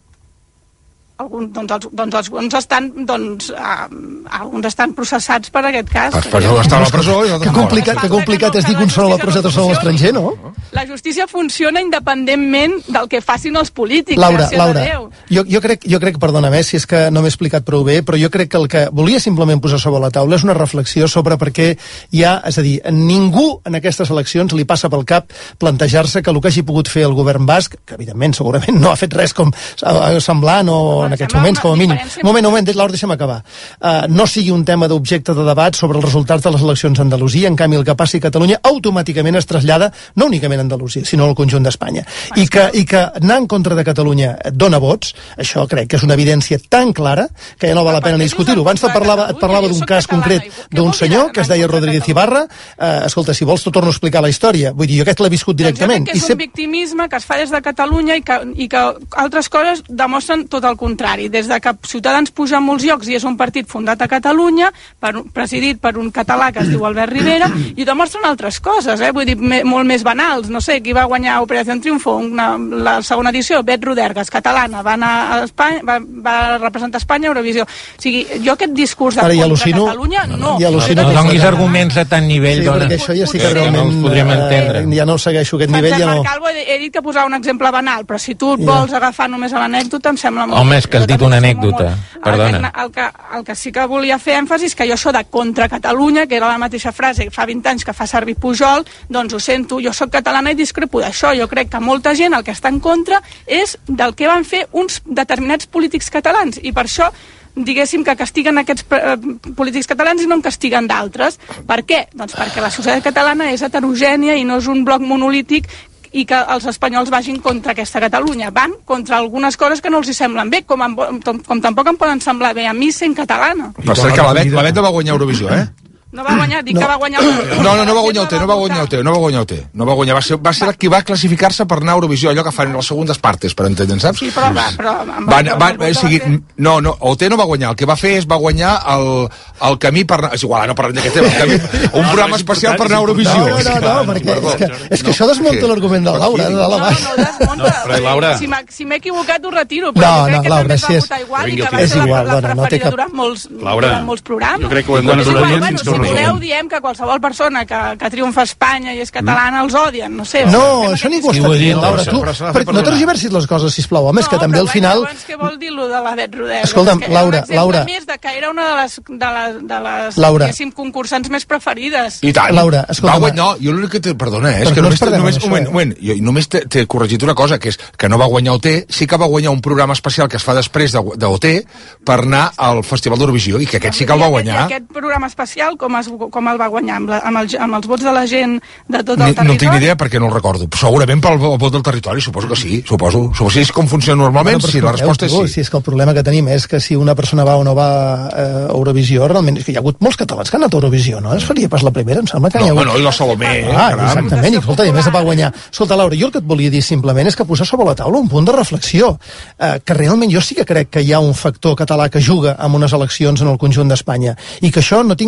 Algun, doncs, els, doncs alguns estan doncs, uh, alguns estan processats per aquest cas. Ah, per això estan a la presó. Que complicat, que complicat és dir que uns són a la presó i són a l'estranger, no? La justícia funciona independentment del que facin els polítics. Laura, gràcies Laura, a Déu. jo, jo, crec, jo crec, perdona'm, si és que no m'he explicat prou bé, però jo crec que el que volia simplement posar sobre la taula és una reflexió sobre per què hi ha, és a dir, ningú en aquestes eleccions li passa pel cap plantejar-se que el que hagi pogut fer el govern basc, que evidentment segurament no ha fet res com semblant o en aquests moments, com a mínim. Un moment, un moment, Laura, deixa'm acabar. Uh, no sigui un tema d'objecte de debat sobre els resultats de les eleccions a Andalusia, en canvi el que passi a Catalunya automàticament es trasllada no únicament a Andalusia, sinó al conjunt d'Espanya. I que, I que anar en contra de Catalunya dona vots, això crec que és una evidència tan clara que ja no val la pena ni discutir-ho. Abans et parlava, et parlava d'un cas concret d'un senyor que es deia Rodríguez Ibarra. Uh, escolta, si vols t'ho torno a explicar la història. Vull dir, jo aquest l'he viscut directament. Doncs jo crec que és un victimisme que es fa des de Catalunya i que, i que altres coses demostren tot el contrari. Des de que Ciutadans puja a molts llocs i és un partit fundat a Catalunya, per, presidit per un català que es diu Albert Rivera, i ho demostren altres coses, eh? Vull dir, me, molt més banals. No sé, qui va guanyar Operació Triunfo, una, la segona edició, Bet Rodergas, catalana, va anar a Espanya, va, va representar Espanya a Eurovisió. O sigui, jo aquest discurs de Ara, contra Catalunya, no. Ja no, no donis arguments a tant nivell, sí, dona. Perquè això ja sí que realment no podríem entendre. Ja no segueixo aquest nivell. Ja no... Calvo, he, he dit que posava un exemple banal, però si tu et vols ja. agafar només a l'anècdota, em sembla molt... Home, és que has dit una anècdota. Perdona. El que, el, que, el que sí que volia fer èmfasi és que jo això de contra Catalunya, que era la mateixa frase fa vint anys que fa servir Pujol, doncs ho sento, jo sóc catalana i discrepo d'això. Jo crec que molta gent el que està en contra és del que van fer uns determinats polítics catalans, i per això diguéssim que castiguen aquests eh, polítics catalans i no en castiguen d'altres. Per què? Doncs perquè la societat catalana és heterogènia i no és un bloc monolític i que els espanyols vagin contra aquesta Catalunya. Van contra algunes coses que no els hi semblen bé, com, com, com tampoc em poden semblar bé a mi sent catalana. Per cert que la Bet, la Bet no va guanyar Eurovisió, eh? No va guanyar, dic no. que va guanyar... No, no, no va guanyar el té, no va guanyar el té, no va guanyar el té. No va guanyar, va ser, va ser qui va classificar-se per anar a Eurovisió, allò que fan les segundes partes, per entendre'n, saps? Sí, però va, però... Va, va, va, o sigui, no, no, el té no va guanyar, el que va fer és va guanyar el, el camí per anar... És igual, no parlem d'aquest tema, el camí, un programa especial per anar a Eurovisió. No, no, no, no perquè és que, és que això desmunta l'argument de Laura, de la baix. No, no, desmunta. Però, Laura... Si m'he si equivocat ho retiro, però no, jo crec no, que Laura, també si es va és... votar igual i que va ser la, la preferida durant molts, Laura, durant molts programes. Jo crec que ho hem de igual, bueno, si voleu, diem que qualsevol persona que, que triomfa a Espanya i és catalana els odien, no sé. No, això ningú està dient, Laura, tu... No tergiversis les coses, sisplau. A més, que també al final... No, però què vol dir lo de la Bet Rodergas? Escolta'm, Laura, Laura... més de que era una de les, de les, de les Laura. concursants més preferides. I tant. Laura, escolta'm... Va, no, jo l'únic que té... Perdona, eh, és que només, només, un moment, un moment, jo només t'he corregit una cosa, que és que no va guanyar O T, sí que va guanyar un programa especial que es fa després d'O T per anar al Festival d'Eurovisió, i que aquest sí que el va guanyar. I aquest programa especial com, es, com el va guanyar? Amb, la, amb, el, amb els vots de la gent de tot el ni, territori? No tinc ni idea perquè no el recordo. Segurament pel vot del territori, suposo que sí, suposo. Suposo que és com funciona normalment, bueno, sí, la resposta és sí. Si és que el problema que tenim és que si una persona va o no va a Eurovisió, realment és que hi ha hagut molts catalans que han anat a Eurovisió, no? Es faria pas la primera, em sembla que no, hi ha hagut... No, i la Salomé, eh, ah, exactament, i escolta, i a més va guanyar. Escolta, Laura, jo el que et volia dir simplement és que posar sobre la taula un punt de reflexió, eh, que realment jo sí que crec que hi ha un factor català que juga amb unes eleccions en el conjunt d'Espanya, i que això no tinc la sensació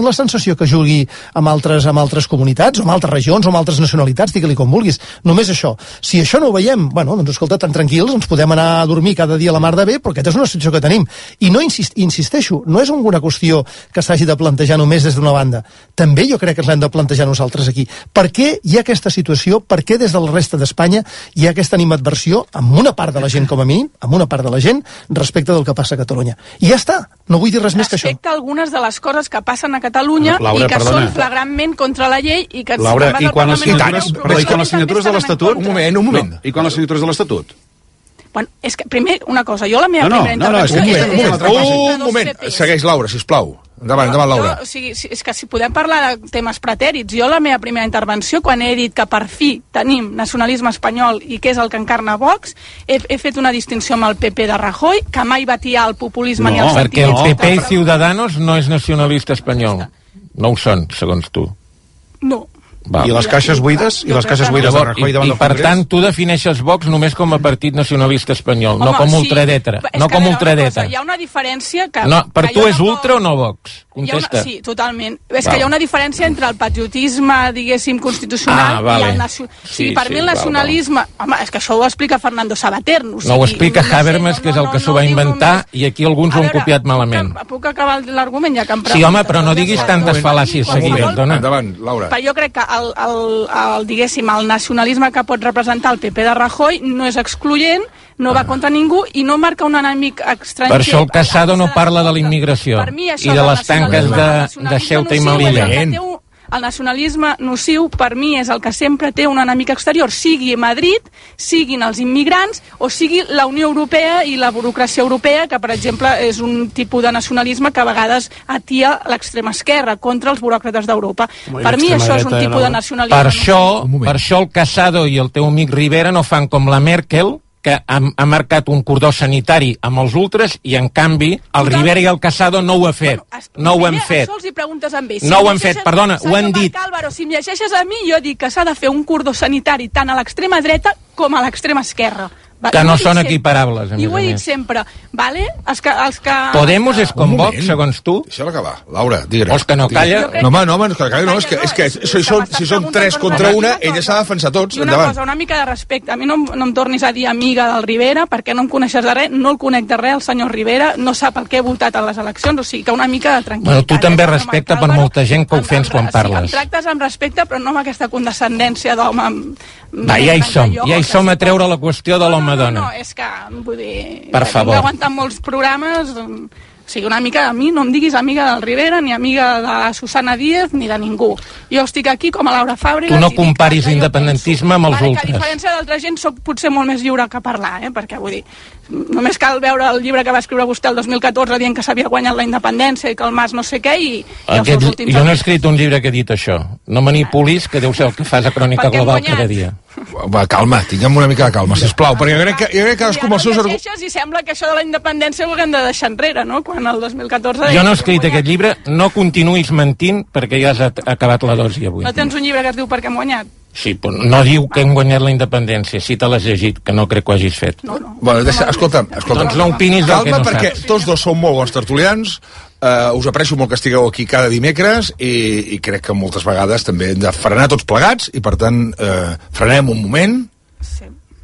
selecció que jugui amb altres, amb altres comunitats, o amb altres regions, o amb altres nacionalitats, digue-li com vulguis. Només això. Si això no ho veiem, bueno, doncs escolta, tan tranquils, ens podem anar a dormir cada dia a la mar de bé, però aquesta és una situació que tenim. I no insist, insisteixo, no és una qüestió que s'hagi de plantejar només des d'una banda. També jo crec que ens l'hem de plantejar nosaltres aquí. Per què hi ha aquesta situació? Per què des de la resta d'Espanya hi ha aquesta animadversió amb una part de la gent, com a mínim, amb una part de la gent, respecte del que passa a Catalunya? I ja està, no vull dir res més que això. Respecte a algunes de les coses que passen a Catalunya Laura, i que perdona. són flagrantment contra la llei i que... Laura, i quan les signatures, signatures, i quan les signatures de l'Estatut... Un moment, un moment. No, I quan les signatures de l'Estatut? Bueno, és que primer, una cosa, jo la meva No, no, primera no, no, és intervenció... que- és- Un moment, un moment. Segueix, Laura, sisplau. Endavant, endavant, Laura. Jo, o sigui, si- és que si podem parlar de temes pretèrits, jo la meva primera intervenció, quan he dit que per fi tenim nacionalisme espanyol i què és el que encarna Vox, he, he fet una distinció amb el P P de Rajoy, que mai va tiar el populisme ni el perquè el sentiment. P P i Ciudadanos no és nacionalista espanyol. No ho són, segons tu. No. Val. I les caixes buides? I les caixes buides de Rajoy davant I, del i per Congrés? tant, tu defineixes Vox només com a partit nacionalista espanyol, Home, no com sí, ultradeta. és No que, com a veure, una ultradeta. cosa, Hi ha una diferència que... No, per que tu jo és no ultra o no Vox? Hi ha una, Contesta. sí, totalment. És Val. que hi ha una diferència entre el patriotisme, diguéssim, constitucional Ah, vale. i el nacionalisme. Sí, Sí, per sí, mi el val, nacionalisme... Home, és que això ho explica Fernando Sabater. No, No ho explica Habermas, que és el que s'ho va inventar, i aquí alguns ho han copiat malament. Puc acabar l'argument ja que em Sí, home, però no diguis tantes fal·làcies seguides, dona. Endavant, Laura. Però jo crec que el, el, el, diguéssim, el nacionalisme que pot representar el P P de Rajoy no és excloent, no va contra ningú i no marca un enemic estranger. Per això el Casado no parla de la immigració Per mi això i de del les tanques de, nacionalisme- de Ceuta i el nacionalisme Melilla. nociu és el que té un- El nacionalisme nociu, per mi, és el que sempre té un enemic exterior, sigui Madrid, siguin els immigrants, o sigui la Unió Europea i la burocràcia europea, que, per exemple, és un tipus de nacionalisme que a vegades atia l'extrema esquerra contra els buròcrates d'Europa. Home, i Per mi l'extrema això és un dreta, tipus no? de nacionalisme. Per això, per això el Casado i el teu amic Rivera no fan com la Merkel, que ha, ha marcat un cordó sanitari amb els ultres i, en canvi, el Rivera i el Casado no ho ha fet. No ho han Primer, fet. Això els hi preguntes amb ells. No em ho han fet, llegeixes- perdona, ho han senyor dit. Marc Álvaro, si em llegeixes a mi, jo dic que s'ha de fer un cordó sanitari tant a l'extrema dreta com a l'extrema esquerra. Va, Que i ho no he dit són sempre. equiparables, a I més ho he a dit més. sempre, vale? Els que... Els que Podemos és com Un Vox, moment. segons tu? Deixa-la acabar. Laura, digue-li. Vols que no calla? No, home, no, home, que calla, no, és que, és que si, són, si són tres contra una, ella s'ha de defensar tots. I una Endavant. cosa, una mica de respecte. A mi no, em- no em tornis a dir amiga del Rivera, perquè no em coneixes de res, no el conec de res, el senyor Rivera, no sap el que he votat a les eleccions, o sigui que una mica de tranquil·litat. Bueno, tu també eh, senyor respecte Marc per Álvaro. molta gent que ho fens quan Sí, em parles. tractes amb respecte, però no amb aquesta condescendència d'home... amb- Va, ja hi som, ja hi som a treure la qüestió de l'home-dona. No, és que, vull dir... Per favor. He aguantat molts programes... mm, O sigui, una mica a mi no em diguis amiga del Rivera, ni amiga de Susana Díaz, ni de ningú. Jo estic aquí com a Laura Fàbregas... Tu no i dic comparis que jo l'independentisme amb els Vale, que a ultres. diferència d'altra gent soc potser molt més lliure que parlar, eh? Perquè vull dir, només cal veure el llibre que va escriure vostè el dos mil catorze dient que s'havia guanyat la independència i que el Mas no sé què i, i els Aquest, seus últims jo no he escrit un llibre que ha dit això. No manipulis, que deu ser el que fas a Crònica Perquè hem Global guanyat. cada dia. Va, calma, tinguem una mica de calma, sisplau, perquè jo crec que, jo crec que cadascú amb els seus arguments... llegeixes i sembla que això de la independència ho haguem de deixar enrere, no? Quan el dos mil catorze... Jo no he escrit aquest llibre, no continuïs mentint perquè ja has at- acabat la dosi avui. No tens un llibre que es diu Per què hem guanyat? Sí, però no diu que hem guanyat la independència, si te l'has llegit, que no crec que ho hagis fet. No, no. Bueno, deixa, escolta'm, escolta'm. Doncs no opinis del que Calma, no perquè saps. tots dos sou molt bons tertulians, uh, us aprecio molt que estigueu aquí cada dimecres i, i crec que moltes vegades també hem de frenar tots plegats i, per tant, uh, frenem un moment sí.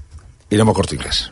i anem al Corte Inglés.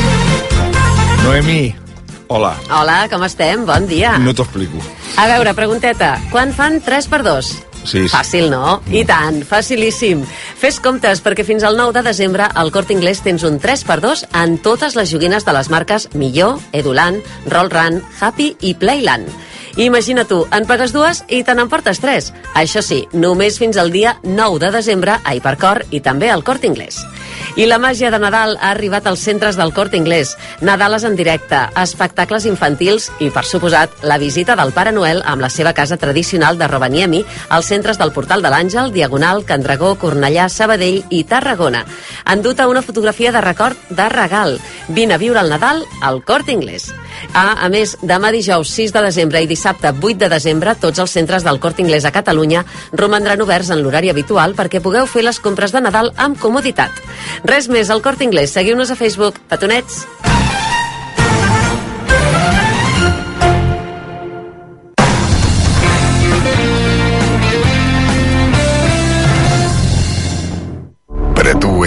Noemí, hola. Hola, com estem? Bon dia. No t'ho explico. A veure, pregunteta. Quan fan tres per dos? Sí, sí. Fàcil, no? I tant, facilíssim. Fes comptes, perquè fins al nou de desembre al Corte Inglés tens un tres per dos en totes les joguines de les marques Millor, Eduland, Rollrun, Happy i Playland. Imagina tu, en pagues dues i te n'emportes tres. Això sí, només fins al dia nou de desembre a Hipercor i també al Corte Inglés. I la màgia de Nadal ha arribat als centres del Corte Inglés. Nadales en directe, espectacles infantils i, per suposat, la visita del Pare Noel amb la seva casa tradicional de Rovaniemi als centres del Portal de l'Àngel, Diagonal, Can Dragó, Cornellà, Sabadell i Tarragona. Enduta una fotografia de record de regal. Vine a viure el Nadal al Corte Inglés. Ah, a més, demà dijous sis de desembre i dissabte vuit de desembre tots els centres del Corte Inglés a Catalunya romandran oberts en l'horari habitual perquè pugueu fer les compres de Nadal amb comoditat. Res més, al Corte Inglés. Seguiu-nos a Facebook. Petonets!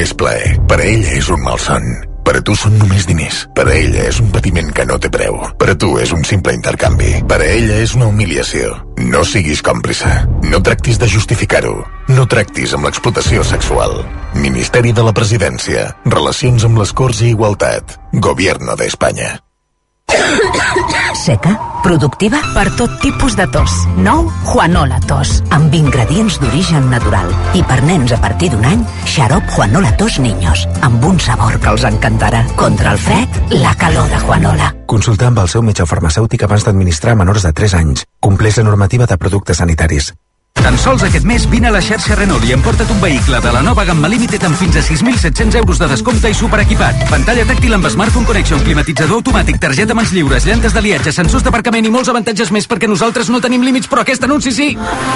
és plaer. Per a ella és un malson. Per a tu són només diners. Per a ella és un patiment que no té preu. Per a tu és un simple intercanvi. Per a ella és una humiliació. No siguis còmplice. No tractis de justificar-ho. No tractis amb l'explotació sexual. Ministeri de la Presidència. Relacions amb les Corts i Igualtat. Gobierno de España. Seca, productiva per tot tipus de tos. Nou Juanola Tos, amb ingredients d'origen natural. I per nens a partir d'un any, xarop Juanola Tos Niños, amb un sabor que els encantarà. Contra el fred, la calor de Juanola. Consulta amb el seu metge o farmacèutic abans d'administrar a menors de tres anys. Compleix la normativa de productes sanitaris. Tan sols aquest mes vine a la xarxa Renault i emporta't un vehicle de la nova gamma Limited amb fins a sis mil set-cents euros de descompte i superequipat. Pantalla tàctil amb Smartphone Connection, climatitzador automàtic, targeta mans lliures, llantes d'aliatge, sensors d'aparcament i molts avantatges més, perquè nosaltres no tenim límits, però aquest anunci sí!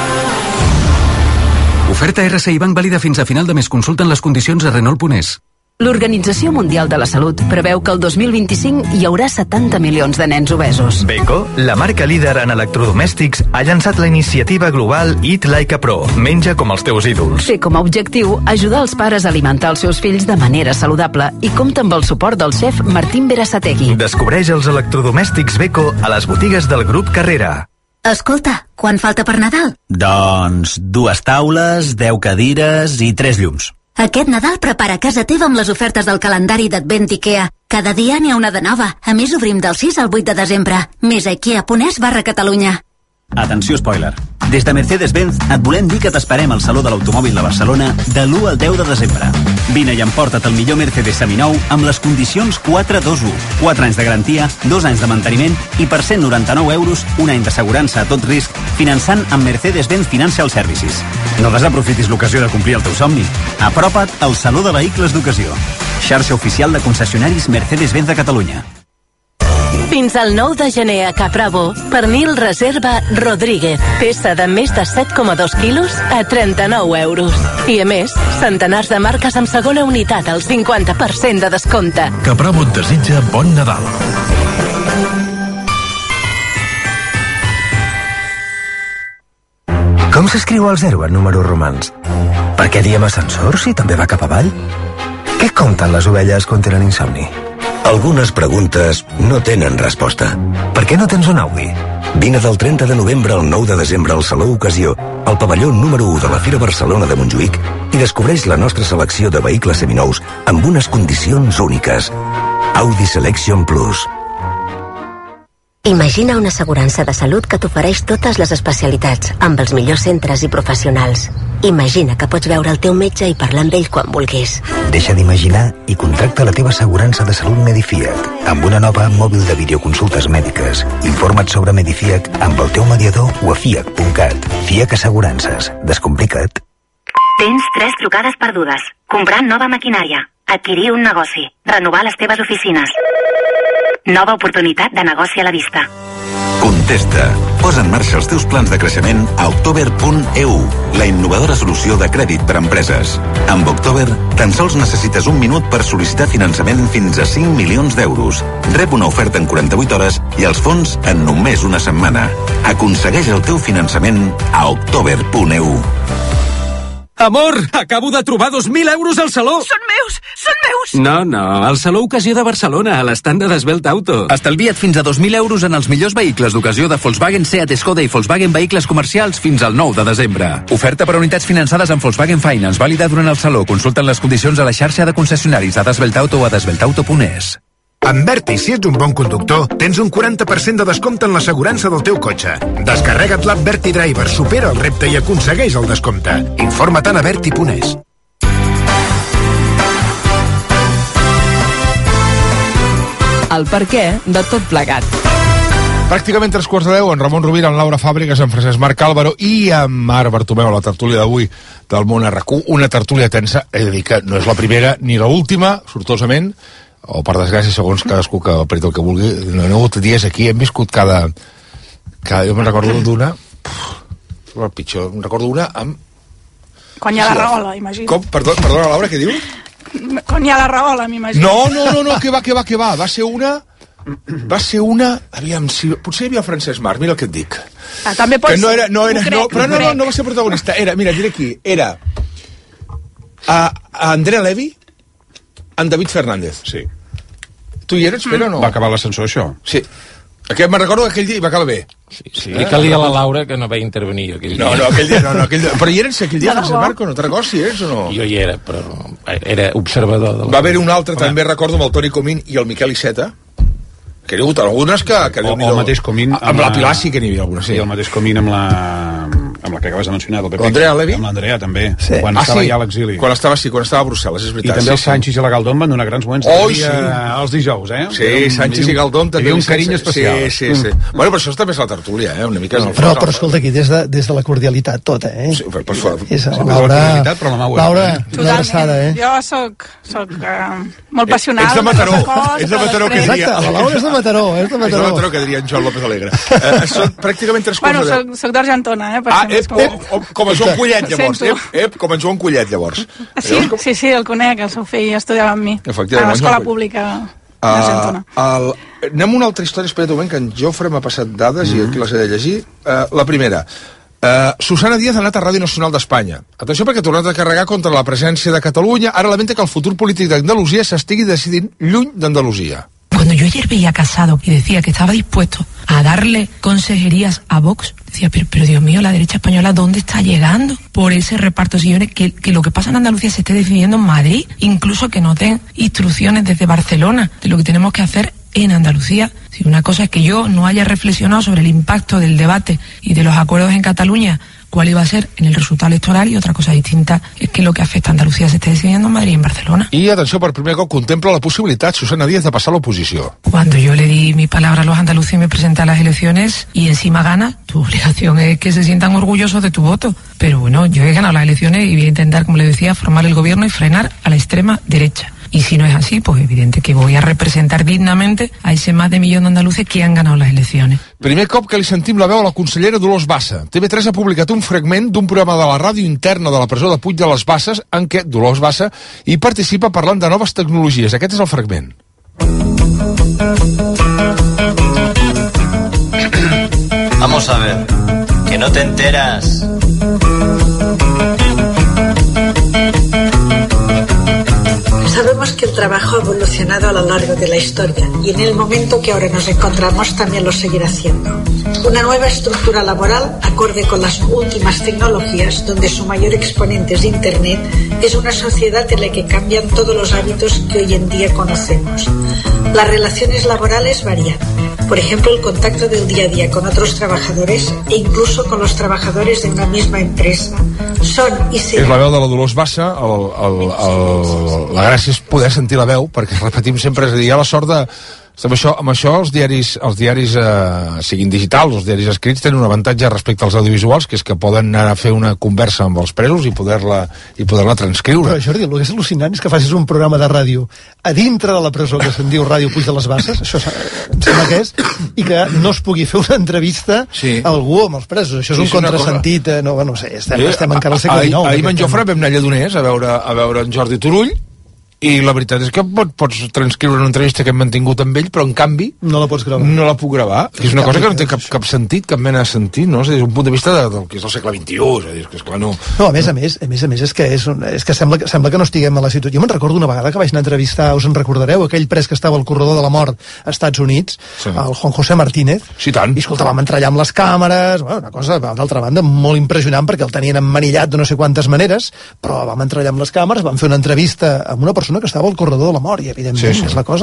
Oferta R C I Bank vàlida fins a final de mes. Consulten les condicions a Renault punt es. L'Organització Mundial de la Salut preveu que el dos mil vint-i-cinc hi haurà setanta milions de nens obesos. Beko, la marca líder en electrodomèstics, ha llançat la iniciativa global Eat Like a Pro. Menja com els teus ídols. Té com a objectiu ajudar els pares a alimentar els seus fills de manera saludable i compta amb el suport del xef Martín Berasategui. Descobreix els electrodomèstics Beko a les botigues del grup Carrera. Escolta, quan falta per Nadal? Doncs dues taules, deu cadires i tres llums. Aquest Nadal prepara casa teva amb les ofertes del calendari d'Advent IKEA. Cada dia n'hi ha una de nova. A més, obrim del sis al vuit de desembre. Més a ikea punt es barra Catalunya. Atenció, spoiler. Des de Mercedes-Benz et volem dir que t'esperem al Saló de l'Automòbil de Barcelona de l'u al deu de desembre. Vine i emporta't el millor Mercedes seminou amb les condicions quatre dos u. quatre anys de garantia, dos anys de manteniment i per cent noranta-nou euros un any d'assegurança a tot risc, finançant amb Mercedes-Benz Financial Services. No desaprofitis l'ocasió de complir el teu somni. Apropa't al Saló de Vehicles d'Ocasió. Xarxa oficial de concessionaris Mercedes-Benz de Catalunya. Fins al nou de gener a Capravo, pernil reserva Rodríguez. Peça de més de set coma dos quilos a trenta-nou euros. I a més, centenars de marques amb segona unitat al cinquanta per cent de descompte. Capravo et desitja bon Nadal. Com s'escriu el zero en números romans? Per què diem ascensor si també va cap avall? Què compten les ovelles quan tenen insomni? Algunes preguntes no tenen resposta. Per què no tens un Audi? Vine del trenta de novembre al nou de desembre al Saló Ocasió, al pavelló número u de la Fira Barcelona de Montjuïc, i descobreix la nostra selecció de vehicles seminous amb unes condicions úniques. Audi Selection Plus. Imagina una assegurança de salut que t'ofereix totes les especialitats, amb els millors centres i professionals. Imagina que pots veure el teu metge i parlar amb ell quan vulguis. Deixa d'imaginar i contracta la teva assegurança de salut Medifiac, amb una nova mòbil de videoconsultes mèdiques. Informa't sobre Medifiac amb el teu mediador o a fiac punt cat. Fiac Assegurances. Descomplica't. Tens tres trucades perdudes. Comprar nova maquinària. Adquirir un negoci. Renovar les teves oficines. Nova oportunitat de negoci a la vista. Contesta. Posa en marxa els teus plans de creixement a october punt e u, la innovadora solució de crèdit per a empreses. Amb October, tan sols necessites un minut per sol·licitar finançament fins a cinc milions d'euros. Rep una oferta en quaranta-vuit hores i els fons en només una setmana. Aconsegueix el teu finançament a october punt e u. Amor, acabo de trobar dos mil euros al Saló. Són meus, són meus. No, no, al Saló Ocasió de Barcelona, a l'estand de Desvelt Auto. Estalvia't fins a dos mil euros en els millors vehicles d'ocasió de Volkswagen, Seat, Skoda i Volkswagen Vehicles Comercials fins al nou de desembre. Oferta per a unitats finançades amb Volkswagen Finance, vàlida durant el Saló. Consulten les condicions a la xarxa de concessionaris a Desvelt Auto o a desvelt auto punt es. Amb Berti, si ets un bon conductor, tens un quaranta per cent de descompte en l'assegurança del teu cotxe. Descarrega't l'app Berti Driver, supera el repte i aconsegueix el descompte. Informa-te'n a berti punt es. El perquè de tot plegat. Pràcticament tres quarts de deu, en Ramon Rovira, en Laura Fàbregas, en Francesc Marc Álvaro i en Marc Bartomeu, a la tertúlia d'avui del Món R Q. Una tertúlia tensa, he de dir que no és la primera ni l'última, sortosament, o per desgràcia, segons cadascú que apreti el que vulgui. No hi ha hagut dies aquí, hem viscut cada... cada jo me'n recordo d'una... el pitjor, me'n recordo una amb... Quan hi ha la raola, imagina. Com? Perdona, perdona, Laura, què diu? Quan hi ha la raola, m'imagino. No, no, no, no, que va, que va, que va. Va ser una... Va ser una... Aviam, si... potser hi havia el Francesc Marc, mira el que et dic. Ah, també pot que no era, no era, crec, no, però no, no, no va ser protagonista. Era, mira, diré aquí, era... A, a Andrea Levy, en David Fernández. Sí. Tu hi eres, Pere, o no? Va acabar l'ascensor, això? Sí. Aquest, me'n recordo que aquell dia hi va acabar bé. Sí, sí. Eh? I calia la Laura que no va intervenir aquell dia. No, no, aquell dia no, no aquell dia. Però hi eres aquell dia, Francesc Marco? No te'n recordes si eres o no? Jo hi era, però era observador. De la... Va haver-hi un altre, Home. també recordo, amb el Toni Comín i el Miquel Iceta, que hi ha hagut algunes que... que o, o el mateix Comín... Amb, amb la, la Pilar sí que n'hi havia algunes, sí. I el mateix Comín amb la... amb la que acabes de mencionar, del P P. L'Andrea Levi? Amb l'Andrea, també. Sí. Quan ah, estava sí? ja a l'exili. Quan estava, sí, quan estava a Brussel·les, és veritat. I també sí, el Sánchez sí. i la Galdón van donar grans moments oh, sí. els dijous, eh? Sí, un, Sánchez i Galdón també. Hi havia un carinyo especial. Sí, sí, sí. Mm. Bueno, però això també és la tertúlia, eh? Una mica en el però, però escolta, aquí, des de, des de la cordialitat tota, eh? Sí, per, per favor. És la Laura, però la Laura, una abraçada, eh? Jo soc, soc uh, molt passional. Ets de Mataró, ets de Mataró que diria... Exacte, la Laura és de Mataró, és de Mataró. És de Mataró que diria en Joan López Alegre. Uh, són pràcticament tres quarts bueno, de deu. Bueno, soc, soc d'Argentona, eh? Ah, ep, ep, ep, com a Joan Collet, llavors. Ep, ep, com en Joan Collet, llavors. Sí, com... sí, sí, el conec, el seu fill estudiava amb mi. Efectivament. A l'escola pública d'Argentona. Uh, el... Anem a una altra història, espera't un moment, que en Jofre m'ha passat dades mm -hmm. i aquí les he de llegir. Uh, la primera. Uh, Susana Díaz ha anat a Ràdio Nacional d'Espanya. Atenció, perquè ha tornat a carregar contra la presència de Catalunya. Ara lamenta que el futur polític d'Andalusia s'estigui decidint lluny d'Andalusia. Cuando yo ayer veía a Casado y decía que estaba dispuesto a darle consejerías a Vox, decía, pero, pero Dios mío, la derecha española, ¿dónde está llegando por ese reparto de sillones? Que, que lo que pasa en Andalucía se esté decidiendo en Madrid, incluso que nos den instrucciones desde Barcelona de lo que tenemos que hacer en Andalucía. Si una cosa es que yo no haya reflexionado sobre el impacto del debate y de los acuerdos en Cataluña, cuál iba a ser en el resultado electoral, y otra cosa distinta es que lo que afecta a Andalucía se esté decidiendo en Madrid y en Barcelona. I, atenció, per primer cop contempla la possibilitat, Susana Díaz, de passar a l'oposició. Cuando yo le di mi palabra a los andaluces y me presenté a las elecciones y encima gana, tu obligación es que se sientan orgullosos de tu voto. Pero bueno, yo he ganado las elecciones y voy a intentar, como le decía, formar el gobierno y frenar a la extrema derecha. Y si no es así, pues evidente que voy a representar dignamente a ese más de millón de andaluces que han ganado las elecciones. Primer cop que li sentim la veu a la consellera Dolors Bassa. T V tres ha publicat un fragment d'un programa de la ràdio interna de la presó de Puig de les Basses en què Dolors Bassa hi participa parlant de noves tecnologies. Aquest és el fragment. Vamos a ver, que no te enteras. Sabemos que el trabajo ha evolucionado a lo largo de la historia y en el momento que ahora nos encontramos también lo seguirá haciendo. Una nueva estructura laboral acorde con las últimas tecnologías, donde su mayor exponente es Internet, es una sociedad en la que cambian todos los hábitos que hoy en día conocemos. Las relaciones laborales varían. Por ejemplo, el contacto del día a día con otros trabajadores e incluso con los trabajadores de una misma empresa són i seran... És la veu de la Dolors Bassa. El, el, el, la gràcia és poder sentir la veu, perquè repetim sempre, és a dir, hi ha la sort de... Amb això, amb això els diaris, els diaris eh, siguin digitals, els diaris escrits, tenen un avantatge respecte als audiovisuals, que és que poden anar a fer una conversa amb els presos i poder-la i poder-la transcriure. Però, Jordi, el que és al·lucinant és que facis un programa de ràdio a dintre de la presó que se'n diu Ràdio Puig de les Basses, això em sembla que és, i que no es pugui fer una entrevista sí. a algú amb els presos. Això és sí, un contrasentit, eh, no, no sé, estem, eh, estem encara al segle dinou. Ahir amb en Jofre vam anar a Lledoners a veure, a veure en Jordi Turull, i la veritat és que pot, pots transcriure una entrevista que hem mantingut amb ell, però en canvi no la pots gravar, no la puc gravar, que és una cosa que no té cap, cap sentit, cap mena de sentit, no? És a dir, des d'un punt de vista de, del que és el segle vint-i-u, és a dir, que esclar, no... No, a més a més, a més a més és que, és, un, és que sembla, sembla que no estiguem a la situació. Jo me'n recordo una vegada que vaig anar a entrevistar, us en recordareu, aquell pres que estava al corredor de la mort als Estats Units, sí. el Juan José Martínez, sí, tant. I escolta, vam entrar allà amb les càmeres, bueno, una cosa, d'altra banda, molt impressionant, perquè el tenien emmanillat de no sé quantes maneres, però vam entrar allà amb les càmeres, vam fer una entrevista amb una persona que estava al corredor de la mort, i evidentment sí, sí. és la cosa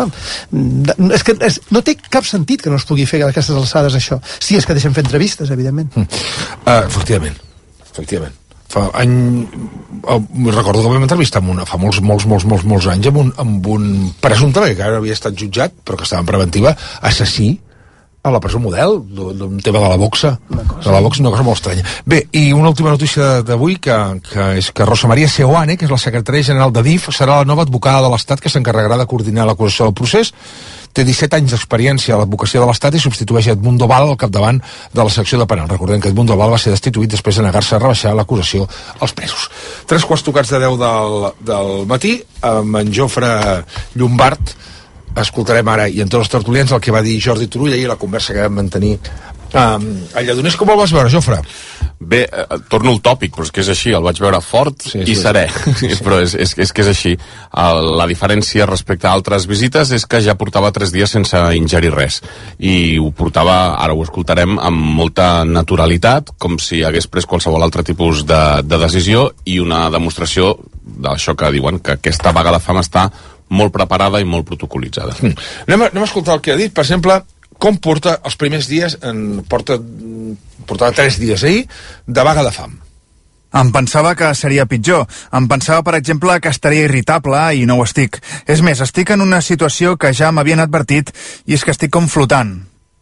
és que és, no té cap sentit que no es pugui fer a aquestes alçades això, si és que deixem fer entrevistes, evidentment. mm. uh, efectivament efectivament fa any uh, recordo que vam entrevistar amb una, fa molts, molts, molts, molts, molts anys amb un, amb un presumpte, que encara havia estat jutjat però que estava en preventiva, assassí a la presó model, d'un tema de la boxa, de la boxa, una cosa molt estranya. Bé, i una última notícia d'avui, que, que és que Rosa Maria Seoane, que és la secretària general de D I F, serà la nova advocada de l'Estat que s'encarregarà de coordinar l'acusació del procés. Té disset anys d'experiència a l'advocacia de l'Estat i substitueix Edmundo Val al capdavant de la secció de penal. Recordem que Edmundo Val va ser destituït després de negar-se a rebaixar l'acusació als presos. Tres quarts tocats de deu del, del matí, amb en Jofre Llombart. Escoltarem ara, i en tots els tertulians, el que va dir Jordi Turull ahir a la conversa que vam mantenir um, a Lledoners. Com el vas veure, Jofre? Bé, eh, torno al tòpic, però és que és així, el vaig veure fort sí, sí, i serè, sí, sí. Però és, és, és que és així. El, la diferència respecte a altres visites és que ja portava tres dies sense ingerir res, i ho portava, ara ho escoltarem, amb molta naturalitat, com si hagués pres qualsevol altre tipus de, de decisió, i una demostració d'això que diuen, que aquesta vaga de fam està molt preparada i molt protocolitzada. Mm. Anem, a, anem a escoltar el que ha dit, per exemple, com porta els primers dies, en porta, portava tres dies ahir, de vaga de fam. Em pensava que seria pitjor. Em pensava, per exemple, que estaria irritable i no ho estic. És més, estic en una situació que ja m'havien advertit i és que estic com flotant.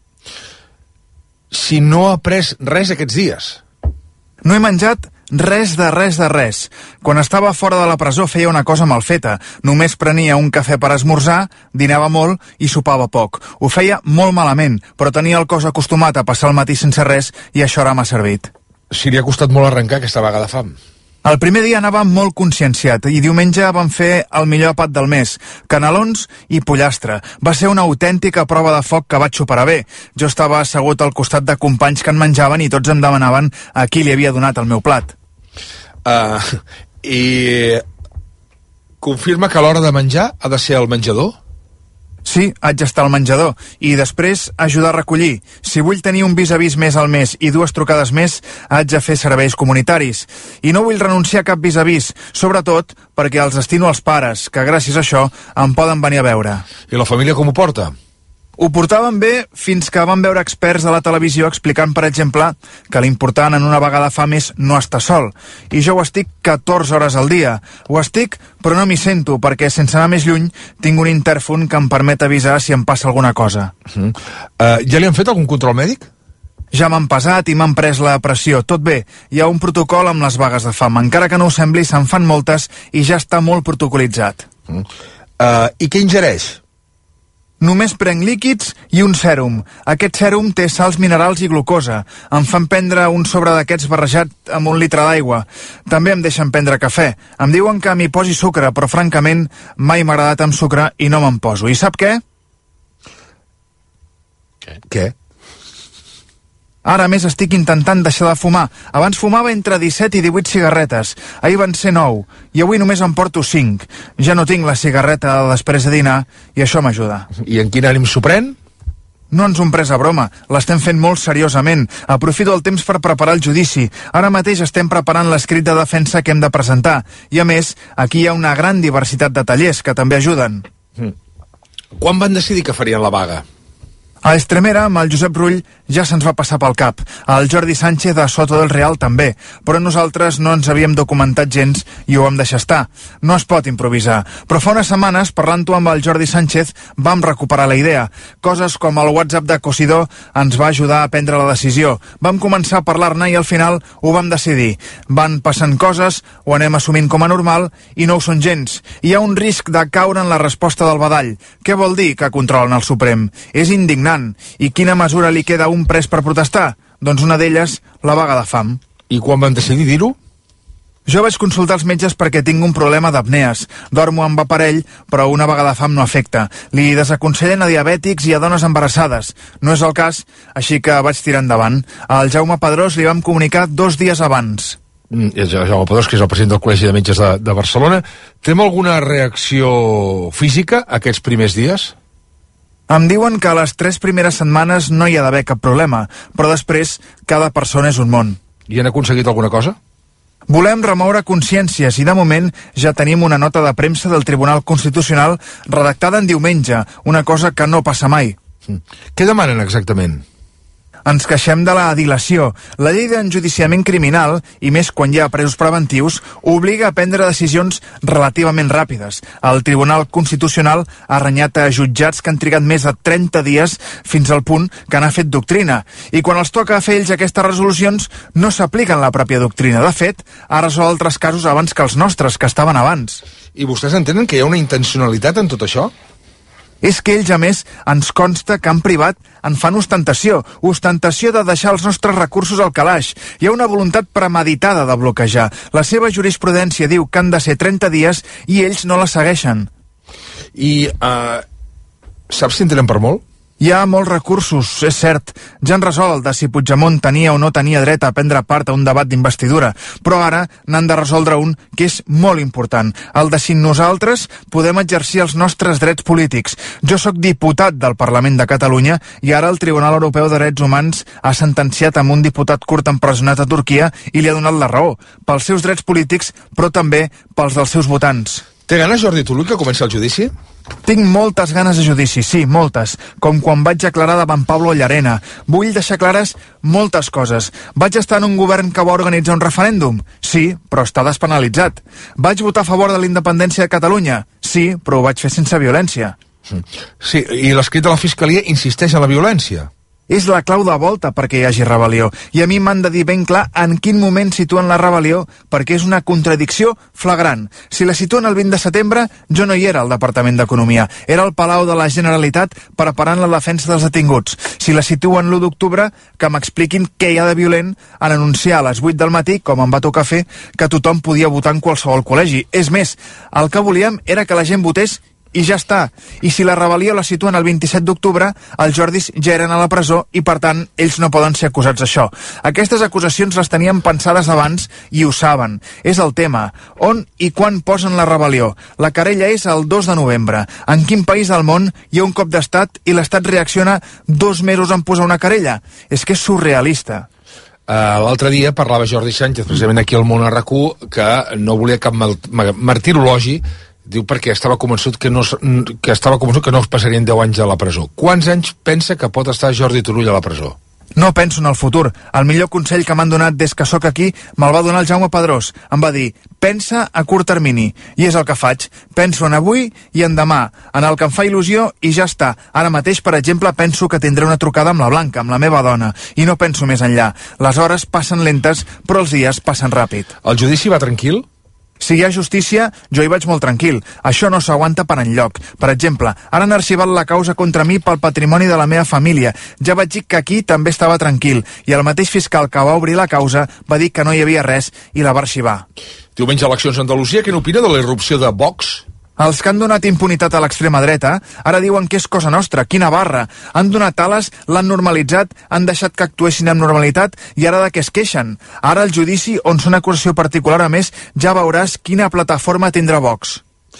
Si no ha pres res aquests dies? No he menjat res de res de res. Quan estava fora de la presó feia una cosa mal feta. Només prenia un cafè per esmorzar, dinava molt i sopava poc. Ho feia molt malament, però tenia el cos acostumat a passar el matí sense res i això ara m'ha servit. Si li ha costat molt arrencar aquesta vaga de fam. El primer dia anava molt conscienciat i diumenge vam fer el millor àpat del mes, canelons i pollastre. Va ser una autèntica prova de foc que vaig superar bé. Jo estava assegut al costat de companys que en menjaven i tots em demanaven a qui li havia donat el meu plat. Uh, I confirma que a l'hora de menjar ha de ser al menjador? Sí, haig d'estar al menjador i després ajudar a recollir. Si vull tenir un vis-a-vis més al mes i dues trucades més, haig de fer serveis comunitaris. I no vull renunciar a cap vis-a-vis, sobretot perquè els destino als pares, que gràcies a això em poden venir a veure. I la família com ho porta? Ho portàvem bé fins que vam veure experts de la televisió explicant, per exemple, que l'important en una vaga de fam és no estar sol. I jo ho estic catorze hores al dia. Ho estic, però no m'hi sento, perquè sense anar més lluny tinc un intèrfon que em permet avisar si em passa alguna cosa. Uh-huh. Uh, ja li han fet algun control mèdic? Ja m'han pesat i m'han pres la pressió. Tot bé, hi ha un protocol amb les vagues de fam. Encara que no ho sembli, se'n fan moltes i ja està molt protocolitzat. Uh-huh. uh, I què ingereix? Només prenc líquids i un sèrum. Aquest sèrum té sals minerals i glucosa. Em fan prendre un sobre d'aquests barrejat amb un litre d'aigua. També em deixen prendre cafè. Em diuen que m'hi posi sucre, però francament mai m'ha agradat amb sucre i no me'n poso. I sap què? Què? Què? Ara més estic intentant deixar de fumar. Abans fumava entre disset i divuit cigarretes. Ahir van ser nou, i avui només en porto cinc. Ja no tinc la cigarreta després de dinar, i això m'ajuda. I en quin ànim s'ho pren? No ens ho hem pres a broma, l'estem fent molt seriosament. Aprofito el temps per preparar el judici. Ara mateix estem preparant l'escrit de defensa que hem de presentar. I a més, aquí hi ha una gran diversitat de tallers que també ajuden. Mm. Quan van decidir que farien la vaga? A Estremera, amb el Josep Rull, ja se'ns va passar pel cap. El Jordi Sánchez de Soto del Real també, però nosaltres no ens havíem documentat gens i ho vam deixar estar. No es pot improvisar. Però fa unes setmanes, parlant-ho amb el Jordi Sánchez, vam recuperar la idea. Coses com el WhatsApp de Cosidó ens va ajudar a prendre la decisió. Vam començar a parlar-ne i al final ho vam decidir. Van passant coses, ho anem assumint com a normal i no ho són gens. Hi ha un risc de caure en la resposta del badall. Què vol dir que controlen el Suprem? És indignant. I quina mesura li queda a un pres per protestar? Doncs una d'elles, la vaga de fam. I quan van decidir dir-ho? Jo vaig consultar els metges perquè tinc un problema d'apnees. Dormo amb aparell, però una vaga de fam no afecta. Li desaconsellen a diabètics i a dones embarassades. No és el cas, així que vaig tirar endavant. Al Jaume Pedrós li vam comunicar dos dies abans. Mm, Jaume Pedrós, que és el president del Col·legi de Metges de, de Barcelona. Tem alguna reacció física aquests primers dies? Em diuen que a les tres primeres setmanes no hi ha d'haver cap problema, però després cada persona és un món. I han aconseguit alguna cosa? Volem remoure consciències i de moment ja tenim una nota de premsa del Tribunal Constitucional redactada en diumenge, una cosa que no passa mai. Mm. Què demanen exactament? Ens queixem de la dilació. La llei d'enjudiciament criminal, i més quan hi ha presos preventius, obliga a prendre decisions relativament ràpides. El Tribunal Constitucional ha renyat a jutjats que han trigat més de trenta dies fins al punt que n'ha fet doctrina. I quan els toca fer ells aquestes resolucions, no s'apliquen la pròpia doctrina. De fet, ha resolt altres casos abans que els nostres, que estaven abans. I vostès entenen que hi ha una intencionalitat en tot això? És que ells, a més, ens consta que en privat en fan ostentació, ostentació de deixar els nostres recursos al calaix. Hi ha una voluntat premeditada de bloquejar. La seva jurisprudència diu que han de ser trenta dies i ells no la segueixen. I uh, saps si en tenen per molt? Hi ha molts recursos, és cert. Ja han resolt de si Puigdemont tenia o no tenia dret a prendre part a un debat d'investidura, però ara n'han de resoldre un que és molt important, el de si nosaltres podem exercir els nostres drets polítics. Jo sóc diputat del Parlament de Catalunya i ara el Tribunal Europeu de Drets Humans ha sentenciat amb un diputat kurd empresonat a Turquia i li ha donat la raó, pels seus drets polítics, però també pels dels seus votants. Té ganes, Jordi Turull, que comenci el judici? Tinc moltes ganes de judici, sí, moltes, com quan vaig aclarar davant Pablo Llarena. Vull deixar clares moltes coses. Vaig estar en un govern que va organitzar un referèndum? Sí, però està despenalitzat. Vaig votar a favor de la independència de Catalunya? Sí, però ho vaig fer sense violència. Sí, i l'escrit de la Fiscalia insisteix en la violència. És la clau de volta perquè hi hagi rebel·lió. I a mi m'han de dir ben clar en quin moment situen la rebel·lió, perquè és una contradicció flagrant. Si la situen el vint de setembre, jo no hi era al Departament d'Economia. Era al Palau de la Generalitat preparant la defensa dels detinguts. Si la situen l'u d'octubre, que m'expliquin què hi ha de violent en anunciar a les vuit del matí, com em va tocar fer, que tothom podia votar en qualsevol col·legi. És més, el que volíem era que la gent votés i ja està. I si la rebel·lió la situen el vint-i-set d'octubre, els Jordis ja eren a la presó i, per tant, ells no poden ser acusats d'això. Aquestes acusacions les tenien pensades abans i ho saben. És el tema. On i quan posen la rebel·lió? La querella és el dos de novembre. En quin país del món hi ha un cop d'estat i l'estat reacciona dos mesos en posar una querella? És que és surrealista. Uh, L'altre dia parlava Jordi Sánchez, precisament aquí al Món a RAC u, que no volia cap martirologi. Diu perquè estava convençut que no, que estava convençut que no es passarien deu anys a la presó. Quants anys pensa que pot estar Jordi Turull a la presó? No penso en el futur. El millor consell que m'han donat des que sóc aquí me'l va donar el Jaume Pedrós. Em va dir, pensa a curt termini. I és el que faig. Penso en avui i en demà, en el que em fa il·lusió i ja està. Ara mateix, per exemple, penso que tindré una trucada amb la Blanca, amb la meva dona, i no penso més enllà. Les hores passen lentes, però els dies passen ràpid. El judici va tranquil? Si hi ha justícia, jo hi vaig molt tranquil. Això no s'aguanta per enlloc. Per exemple, ara han arxivat la causa contra mi pel patrimoni de la meva família. Ja vaig dir que aquí també estava tranquil. I el mateix fiscal que va obrir la causa va dir que no hi havia res i la va arxivar. Diumenge eleccions a Andalusia, què n'opina de la irrupció de Vox? Els que han donat impunitat a l'extrema dreta ara diuen que és cosa nostra, quina barra. Han donat ales, l'han normalitzat, han deixat que actuessin amb normalitat i ara de què es queixen? Ara el judici, on són acusació particular, a més, ja veuràs quina plataforma tindrà Vox.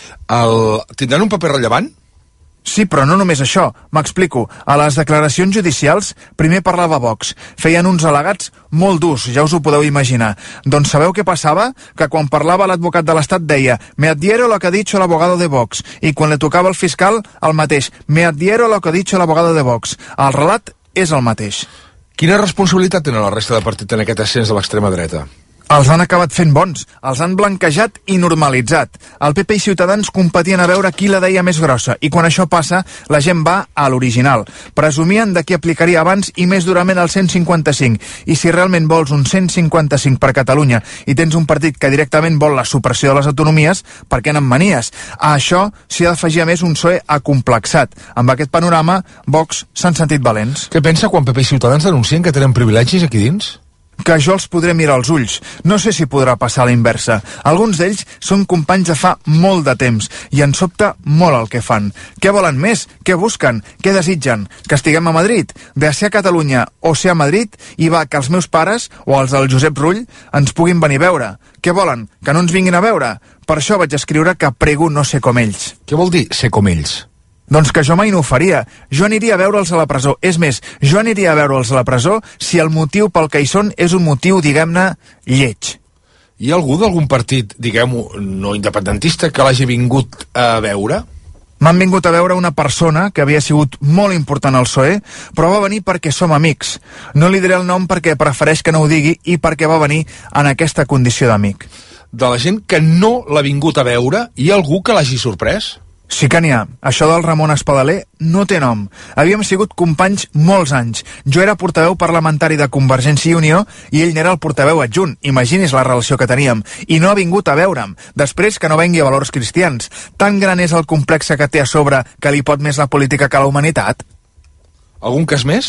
El... Tindran un paper rellevant? Sí, però no només això. M'explico. A les declaracions judicials, primer parlava Vox. Feien uns al·legats molt durs, ja us ho podeu imaginar. Doncs sabeu què passava? Que quan parlava l'advocat de l'Estat deia «Me adhiero lo que ha dicho el abogado de Vox» i quan li tocava el fiscal, el mateix «Me adhiero lo que ha dicho el abogado de Vox». El relat és el mateix. Quina responsabilitat tenen la resta de partit en aquest ascens de l'extrema dreta? Els han acabat fent bons, els han blanquejat i normalitzat. El P P i Ciutadans competien a veure qui la deia més grossa i quan això passa, la gent va a l'original. Presumien de qui aplicaria abans i més durament el cent cinquanta-cinc. I si realment vols un cent cinquanta-cinc per Catalunya i tens un partit que directament vol la supressió de les autonomies, per què n'en manies? A això s'hi ha d'afegir a més un P S O E acomplexat. Amb aquest panorama, Vox s'han sentit valents. Què pensa quan P P i Ciutadans denuncien que tenen privilegis aquí dins? Que jo els podré mirar als ulls. No sé si podrà passar a la inversa. Alguns d'ells són companys de fa molt de temps i ens sobta molt el que fan. Què volen més? Què busquen? Què desitgen? Que estiguem a Madrid? De ser a Catalunya o ser a Madrid i va que els meus pares o els del Josep Rull ens puguin venir a veure. Què volen? Que no ens vinguin a veure? Per això vaig escriure que prego no ser com ells. Què vol dir ser com ells? Doncs que jo mai no ho faria. Jo aniria a veure'ls a la presó. És més, jo aniria a veure'ls a la presó si el motiu pel que hi són és un motiu, diguem-ne, lleig. Hi ha algú d'algun partit, diguem-ho, no independentista, que l'hagi vingut a veure? M'han vingut a veure una persona que havia sigut molt important al P S O E, però va venir perquè som amics. No li diré el nom perquè prefereix que no ho digui i perquè va venir en aquesta condició d'amic. De la gent que no l'ha vingut a veure, hi ha algú que l'hagi sorprès? Sí que n'hi ha. Això del Ramon Espadaler no té nom. Havíem sigut companys molts anys. Jo era portaveu parlamentari de Convergència i Unió i ell n'era el portaveu adjunt. Imagini's la relació que teníem. I no ha vingut a veure'm. Després que no vengui a Valors Cristians. Tan gran és el complexe que té a sobre que li pot més la política que la humanitat? Algun cas més?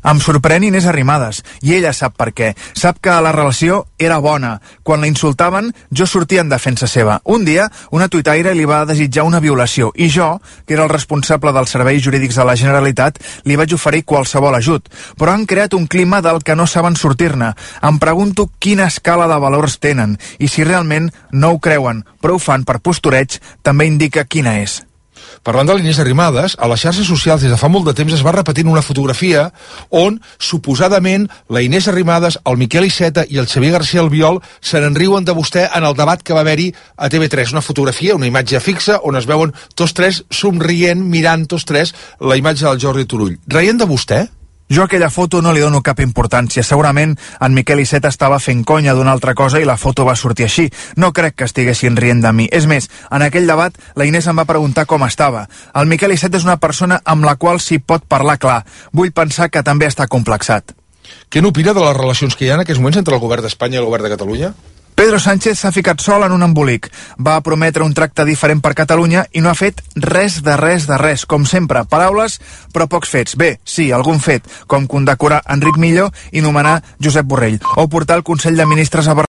Em sorprèn Inés Arrimadas, i ella sap per què. Sap que la relació era bona. Quan la insultaven, jo sortia en defensa seva. Un dia, una tuitaire li va desitjar una violació, i jo, que era el responsable dels serveis jurídics de la Generalitat, li vaig oferir qualsevol ajut. Però han creat un clima del que no saben sortir-ne. Em pregunto quina escala de valors tenen, i si realment no ho creuen, però ho fan per postureig, també indica quina és. Parlant de l'Inés Arrimadas, a les xarxes socials des de fa molt de temps es va repetint una fotografia on, suposadament, la Inés Arrimadas, el Miquel Iceta i el Xavier García Albiol se n'enriuen de vostè en el debat que va haver-hi a T V tres. Una fotografia, una imatge fixa, on es veuen tots tres somrient, mirant tots tres la imatge del Jordi Turull. Reien de vostè? Jo a aquella foto no li dono cap importància. Segurament en Miquel Iceta estava fent conya d'una altra cosa i la foto va sortir així. No crec que estiguessin rient de mi. És més, en aquell debat la Inés em va preguntar com estava. El Miquel Iceta és una persona amb la qual s'hi pot parlar clar. Vull pensar que també està complexat. Què n'opina de les relacions que hi ha en aquests moments entre el govern d'Espanya i el govern de Catalunya? Pedro Sánchez s'ha ficat sol en un embolic. Va prometre un tracte diferent per Catalunya i no ha fet res de res de res. Com sempre, paraules, però pocs fets. Bé, sí, algun fet, com condecorar Enric Millo i nomenar Josep Borrell, o portar el Consell de Ministres a Barcelona